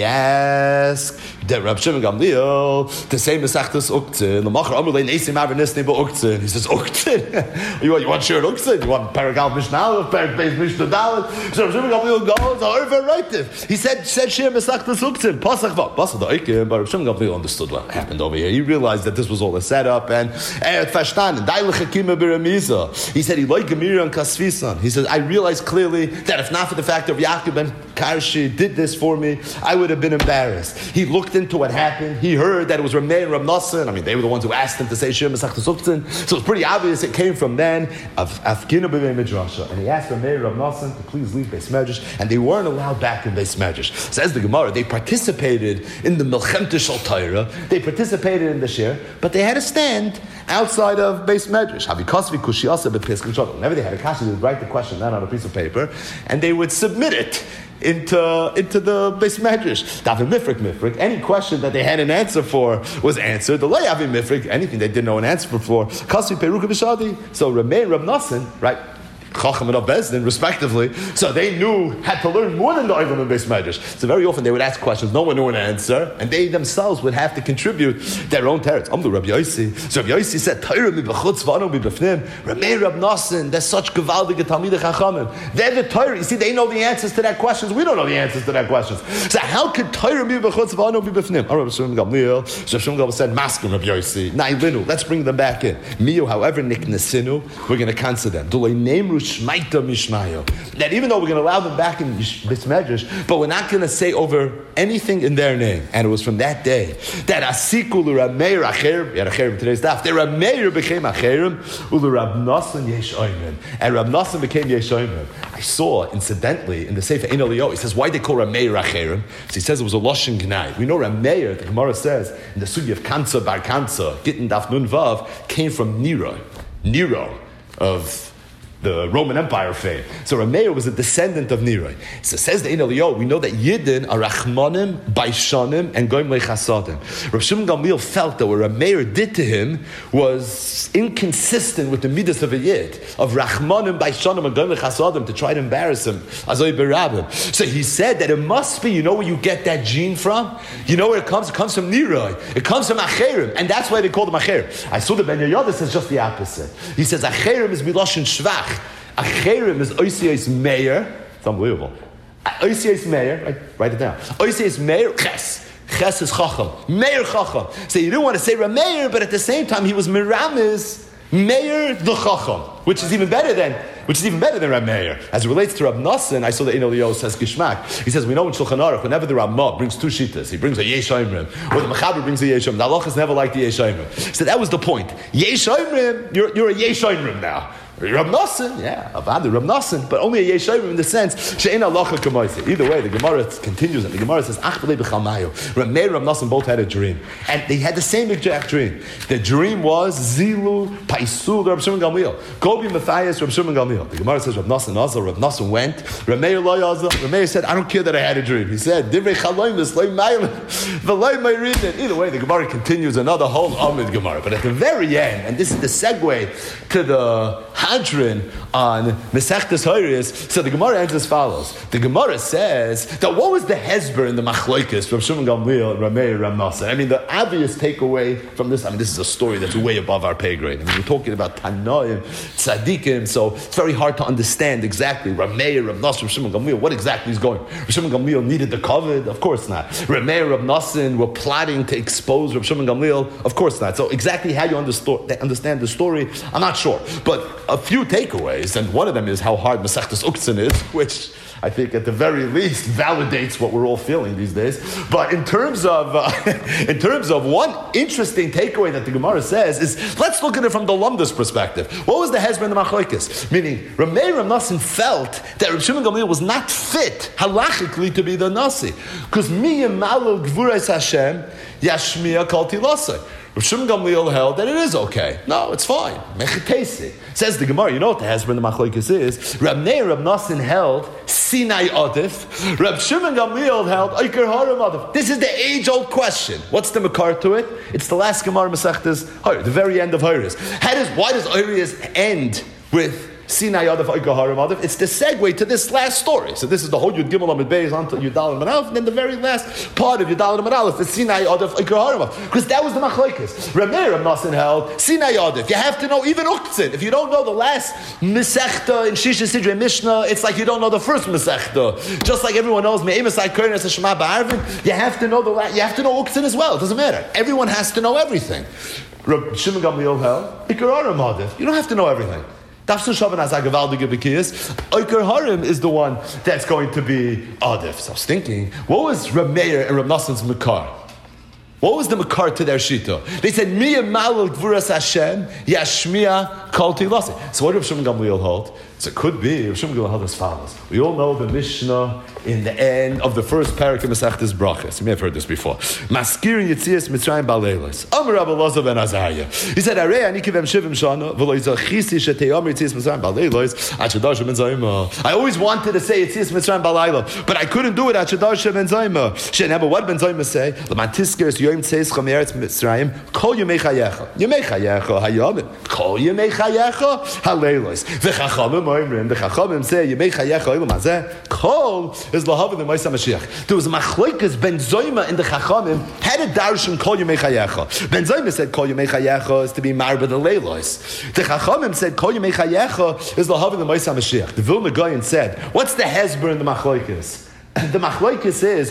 ask the Reb Shimon Gamliel to say Masechtas Uktzin. The Machar Amrulei Neisim Avernisnei Uktzin. He says Uktzin. you want you want Shir Uktzin? You want Paragal Mishnah? Parak Beis Mishnah Dalet? So Reb Shimon Gamliel goes over right. He said said Shir Masechtas Uktzin. Pasach v'Pasach Pasach Da'Ikim. But Reb Shimon Gamliel understood what happened over here. He realized that this was all a setup and Eret Fashtan and Dailech Hakima B'Remiza. He said he liked Gemira and Kasvisan. He says, I realized clearly that if not for the fact that Yaakov ben Karshi did this for me, I would have been embarrassed. He looked into what happened. He heard that it was Rameir and Reb Nassan. I mean, they were the ones who asked him to say Shir Masechta Suktzin. So it's pretty obvious it came from then of Afkina b'Bei Midrasha. And he asked Rameir and Reb Nassan to please leave Beis Medrash, and they weren't allowed back in Beis Medrash. Says the Gemara, they participated in the Melchemta Shel Torah. They participated in the Shir, but they had to stand outside of Beis Medrash. Whenever they had a kasha, they would write the question down on a piece of paper, and they would submit it into into the Beis Medrash. Davin Mifrik Mifrik. Any question that they had an answer for was answered. The Layavim Mifrik. Anything they didn't know an answer for. Kasvi Peruka B'Shadi. So Rameir and Reb Nassan, right? Chacham and Bezdin, respectively, so they knew, had to learn more than the Oilam and Beis Medrash. So very often they would ask questions, no one knew an answer, and they themselves would have to contribute their own teretz. I'm the Rabbi Yossi. So Rabbi Yossi said, Torah mi b'chutz v'anu mi b'fnim. Rameir Reb Nassan, they're such gevaldige Talmidei Chachamim. They're the Torah. You see, they know the answers to that questions. We don't know the answers to that questions. So how could Torah mi b'chutz v'anu mi b'fnim? Rabbi Shimon Gamliel. So Shimon Gamliel said, Maskim Rabbi Yossi. Na'ilinu. Let's bring them back in. Miyu, however, niknesinu, we're going to cancel them. Do they name Shmaita Mishmayo. That even though we're going to allow them back in Beis Medrash, but we're not going to say over anything in their name. And it was from that day that Asiku l'Rameir Acherim, we had Acherim today's daf, that Rameir became Acherim, u'Rab Nassan Yesh Oimrim. And Rab Nassan became Yesh Oimrim. I saw, incidentally, in the Sefer Ein Eliyot, he says, why they call Rameir Acherim? So he says it was a Loshen Gnai. We know Rameir, the Gemara says, in the Sugi of Kansa Bar Kansa, Gittin Daf Nun Vav, came from Nero. Nero of the Roman Empire fame. So Rameir was a descendant of Nero. So says the Ein Eliyot, we know that Yidden are Rachmanim, Baishanim, and Goim Lechasadim. Rav Shimon Gamliel felt that what Rameir did to him was inconsistent with the midas of a Yid, of Rachmanim, Baishanim, and Goim Lechasadim, to try to embarrass him. Azoi Berabim. So he said that it must be, you know where you get that gene from? You know where it comes? It comes from Nero. It comes from Acherim, and that's why they call them Acherim. I saw the Ben Yehoyada says just the opposite. He says Acherim is Miloshin Shvach. Acherim is Oisios Meir. It's unbelievable. Oisios Meir, right, write it down. Oisios Meir, Ches. Ches is Chacham. Meir Chacham. So you don't want to say Rameir, but at the same time he was Miramis, Meir the Chacham, which is even better than which is even better than Rab Meir. As it relates to Rab Nassan, I saw the Ein Eliyot says Gishmak. He says, we know in Shulchan Aruch, whenever the Ramah brings two shitas, he brings a Yesh Oimrim, or the Mechaber brings a Yesh Oimrim. The halach is never like the Yesh Oimrim. So that was the point. Yesh Oimrim, you're, you're a Yesh Oimrim now. Rav Nosson, yeah, Avada, Rav Nosson, but only a Yeshayim in the sense, She'en halacha k'moiseh. Either way, the Gemara continues, and the Gemara says, Ach v'lei b'chal mayo. Rav Meir and Rav Nosson both had a dream. And they had the same exact dream. The dream was, Zilu, Paisul, Rav Shimon Gamliel. Gobi Matthias, Rav Shimon Gamliel. The Gemara says, Rav Nosson also, Rav Nosson went, Rav Meir lo yazah. Rav Meir said, I don't care that I had a dream. He said, Divrei chaloim, v'sloi mayim, v'loi mayridin. Either way, the Gemara continues another whole Amid Gemara. But at the very end, and this is the segue to the Hadron on Mesechtes Hoyres, so the Gemara ends as follows. The Gemara says that what was the hezber in the Machlokes from Shimon Gamliel, Rav Meir, Rav Nosson? I mean, the obvious takeaway from this, I mean, this is a story that's way above our pay grade. I mean, we're talking about Tanoim, Tzadikim, so it's very hard to understand exactly Rav Meir, Rav Nosson, Rav Shimon Gamliel, what exactly is going on. Rav Shimon Gamliel needed the covet? Of course not. Rav Meir, Rav Nosson were plotting to expose Rav Shimon Gamliel? Of course not. So exactly how you understand the story, I'm not sure. But a few takeaways, and one of them is how hard Masechtas Uktzin is, which I think at the very least validates what we're all feeling these days. But in terms of uh, in terms of one interesting takeaway that the Gemara says is, let's look at it from the Lumdus perspective. What was the hezbollah in the Machlokes? Meaning, Rav Meir Rav Nosson felt that Rav Shimon Gamliel was not fit halachically to be the Nasi, because mi yemalel gvuras Hashem yashmiya kol tilasei. Rav Shimon Gamliel held that it is okay. No, it's fine. Mechitesi. Says the Gemara, you know what the hezbollah in the Machlokes is? Rav Meir Rav Nosson held Sinai Adif. Rav Shimon Gamliel held Eiker Haram Adif. This is the age-old question. What's the makar to it? It's the last Gemara Masechtas Hayr, the very end of Hayres. How does why does Hayres end with Sinai Adif Eiker Haram Adif? It's the segue to this last story. So this is the whole Yud Gimel Amid Beis until Yud Daled Amid Aleph, and then the very last part of Yud Daled Amid Aleph is Sinai Adif Eiker Haram Adif, because that was the Machlokes. Rav Meir Rav Nosson held Sinai Adif. You have to know even Uktzin. If you don't know the last Masechta in Shisha Sidrei Mishnah, it's like you don't know the first Masechta. Just like everyone knows Me'emasai Kohen as Shema Ba'arvin, you have to know the la- you have to know Uktzin as well. It doesn't matter. Everyone has to know everything. Rav Shimon Gamliel held Eiker Haram Adif. You don't have to know everything. Dafsun Shavan as Agavaldige Bekiyas. Eiker Harim is the one that's going to be Adif. So I was thinking, what was Rav Meir and Rav Nosson's Makar? What was the Makar to their Shita? They said, Miya Malul Gvuras Hashem, Yashmiya Kol Tilasi. So what did Rav Shimon Gamliel hold? So it could be, Rav Shimon Gamliel held as follows. We all know the Mishnah in the end of the first parak of Masechtas Brachos. You may have heard this before. Maskirin Yitzias Mitzrayim Baleilos. Amar Rabbi Elazar ben Azariah. He said, Arei ani kivem shivim shana v'lo yizachisi shetei Amar Yitzias Mitzrayim Baleilos at Shadash ben Zayma. I always wanted to say Yitzias Mitzrayim Baleilos, but I couldn't do it at Shadash ben Zayma. Shenever what ben Zayma say? L'mantiskers yoyim tzeis cham yeretz Mitzrayim kol yemei chayecha. Yemei chayecha hayamim. Kol yemei chayecha haleilos. V'chachamim oimrim. The chachamim say yemei chayecha oimrim hazeh. Kol is lahavim the Moshe Mashiach. There was a machlokes ben Zayma in the Chachamim had a darshan kol yemei chayecha. Ben Zayma said kol yemei chayecha is to be marba the leilos. The Chachamim said kol yemei chayecha is lahavim the Moshe Mashiach. The Vilna Gaon said, what's the hezber in the machlokes? The machlokes is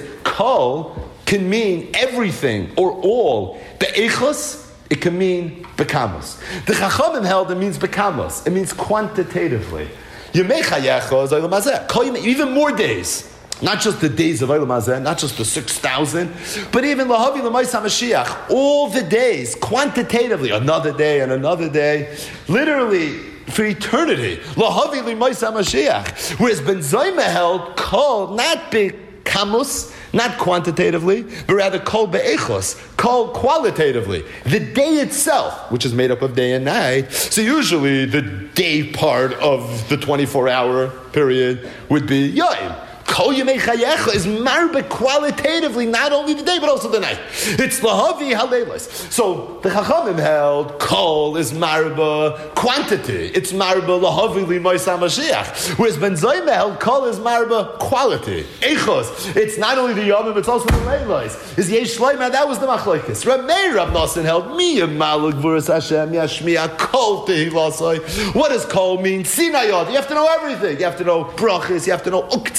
kol can mean everything or all. Be'echos it can mean bekamos. The Chachamim held it means bekamos. It means quantitatively. Yemei chayecha is olam hazeh. Even more days. Not just the days of Olam Hazeh, not just the six thousand, but even Lahavi L'Mais HaMashiach, all the days, quantitatively, another day and another day, literally for eternity, Lahavi L'Mais HaMashiach. Whereas Ben Zayma held Kol, not B'Kamus, not quantitatively, but rather Kol Be'echos, Kol qualitatively. The day itself, which is made up of day and night, so usually the day part of the twenty-four hour period would be Yom. Kol Yemei Chayecha is marba qualitatively, not only the day, but also the night. It's Lahavi Haleilos. So the Chachamim held Kol is marba quantity. It's marba Lahavi L'Mais HaMashiach. Whereas Ben Zayma held Kol is marba quality. Echos. It's not only the Yomim, it's also the Leilos. Is Yesh Shleima, that was the Machlokes. Rav Meir Rav Nosson held Miya Maluk Gvuras Hashem Yashmiya Kol Tehilasai. What does Kol mean? Sinai Yod. You have to know everything. You have to know brachas. You have to know uktzin.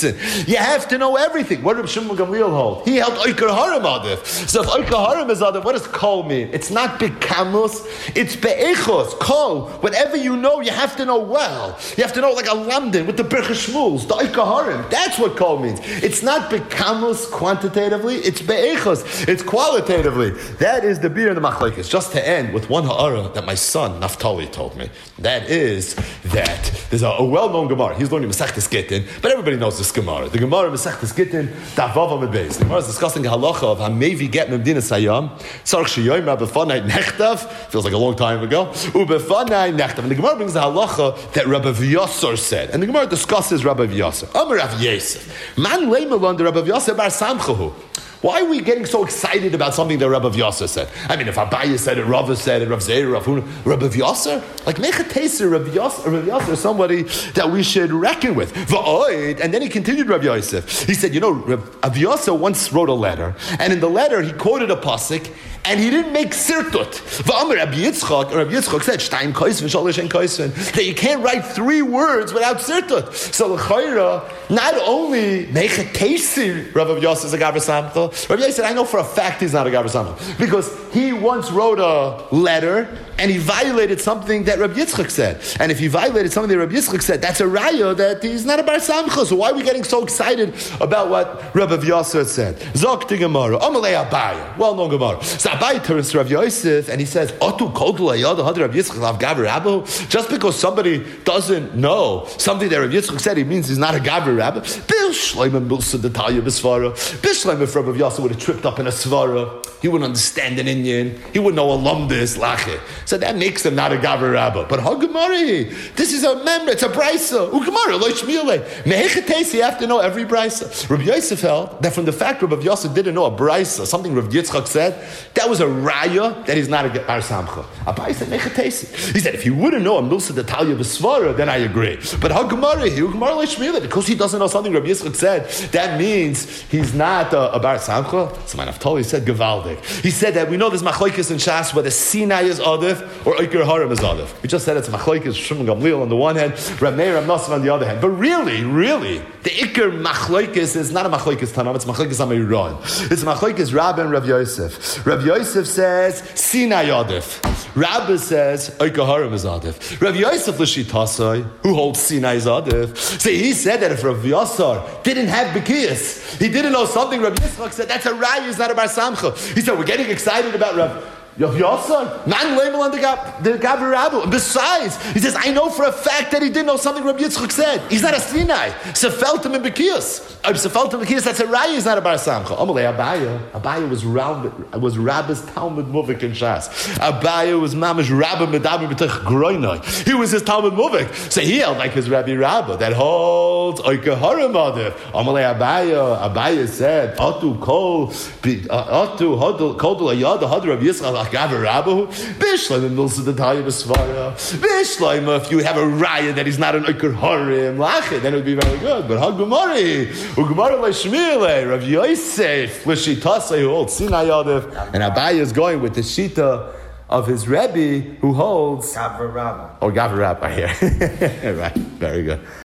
You have to know everything. What did Reb Shimon Gamliel hold? He held Oikar Harim Adif. So if Oikar Harim is Adif, what does Kol mean? It's not Bekamus, it's Be'echos. Kol, whatever you know, you have to know well. You have to know like a Lamdin with the Birchah Shmuels, the Oikar Harim. That's what Kol means. It's not Bekamus quantitatively, it's Be'echos. It's qualitatively. That is the beer in the machlekes. Just to end with one ha'ara that my son Naftali told me. That is that there's a, a well-known Gemara. He's learning Masechtas Gittin, but everybody knows this Gemara. The Gemara Masechtas Gittin, Davav Amid Beis. The Gemara is discussing the halacha of Hamevi Get Memdina Sayam. Tzarich Sheyoyim Rabbefanai Nechtav. Feels like a long time ago. Ubefanai Nechtav. And the Gemara brings the halacha that Rabbi Vyasar said. And the Gemara discusses Rabbi Vyasar. Amar Rav Yosef. Man leimel under Rabbi Vyasar bar Samchahu. Why are we getting so excited about something that Rabbi Vyasar said? I mean, if Abaye said it, Rava said it, Rav Zeir, Rav Huna, Rabbi Vyasar? Like, Mechateser, Rabbi Vyasar, Rabbi Vyasar is somebody that we should reckon with. V'oid, and then he continued Rabbi Yosef. He said, you know, Rabbi Vyasar once wrote a letter, and in the letter he quoted a pasuk, and he didn't make sirtut. V'amar Rabbi Yitzchak, Rabbi Yitzchak said, Shtayim koisven, shalish and koisven, that you can't write three words without sirtut. So, l'chayra, not only Mechateser, Rabbi Vyasar is a Gavar Samcha, Rabbi Yosef said, I know for a fact he's not a Gavar Samcha, because he once wrote a letter and he violated something that Rabbi Yitzchak said. And if he violated something that Rabbi Yitzchak said, that's a raya that he's not a Bar Samcha. So why are we getting so excited about what Rabbi Vyasar said? Zok to Gemara, Amalei Abaye, well-known Gemara. So Abaye turns to Rabbi Yosef and he says, Otu kodul ayad had Rabbi Yitzchak lav Gavar Rabbo. Just because somebody doesn't know something that Rabbi Yitzchak said, he means he's not a Gavar Rabbo. Bil shleim milsa detalya b'svara. Bil shleim if Rabbi Vyasar would have tripped up in a svara, he wouldn't understand an Indian, he wouldn't know a lumdis, lachit. So that makes him not a Gavar Rabba. But Hagamari, this is a member, it's a Brisa. Ugamara, lo shmile. Mehechetes, you have to know every Brisa. Rabbi Yosef held that from the fact Rabbi Yosef didn't know a Brisa, something Rabbi Yitzchak said, that was a raya that he's not a Bar Samcha. Abai said, Mehechetes. He said, if he wouldn't know a Milsa Detalya B'Svara, then I agree. But Hagamari, Ugamara, lo shmile, because he doesn't know something Rabbi Yitzchak said, that means he's not a, a Bar Samcha. So my Naftali said, Gevaldik. He said that we know there's machlokes in Shas whether Sinai is Adif or Oikar Harim is Adif. We just said it's machlokes Shimon Gamliel on the one hand, Rav Meir, Rav Nosson on the other hand. But really, really, the Ikar machlokes is not a machlokes Tanam, it's machlokes Amiron. It's machlokes Rabbi and Rav Yosef. Rav Yosef says Sinai Adif. Rabbi says Oikar Harim is Adif. Rav Yosef l'shitasai, who holds Sinai is Adif. So he said that if Rav Yasar didn't have Bekiyas, he didn't know something, Rav Yitzchak said that's a raya, is not a Bar Samcha. He said we're getting excited about Rav Yasar, man label on the Gavar Rabba. Besides, he says, I know for a fact that he didn't know something Rabbi Yitzchak said. He's not a Sinai. Sefeltim in Bekiyas. Sefeltim in Bekiyas, that's a raya, he's not a Bar Samcha. Amalei Abaye. Abaye was Rab, was Rabbi's Talmud Muvik in Shas. Abaye was Mamish Rabbi Medaber B'tech Groinoi. He was his Talmud Muvik. So he held like his Rabbi Rabba that holds Oikar Harim Adif. Amalei Abaye. Abaye said, Atu kol, Atu hodl kodul ayada hadr Rabbi Yitzchak Gavar Rabba. Bishleim milsa detalya b'svara. Bishleim if you have a raya that he's not an Oikar Harim lachet, then it would be very good. But Hagamari, Ugamara leishmile, Rav Yosef l'shitasei who holds Sinai Adif, and Abaye is going with the shita of his Rebbe who holds Gavar Rabba. or Gavar Rabba here. Right, very good.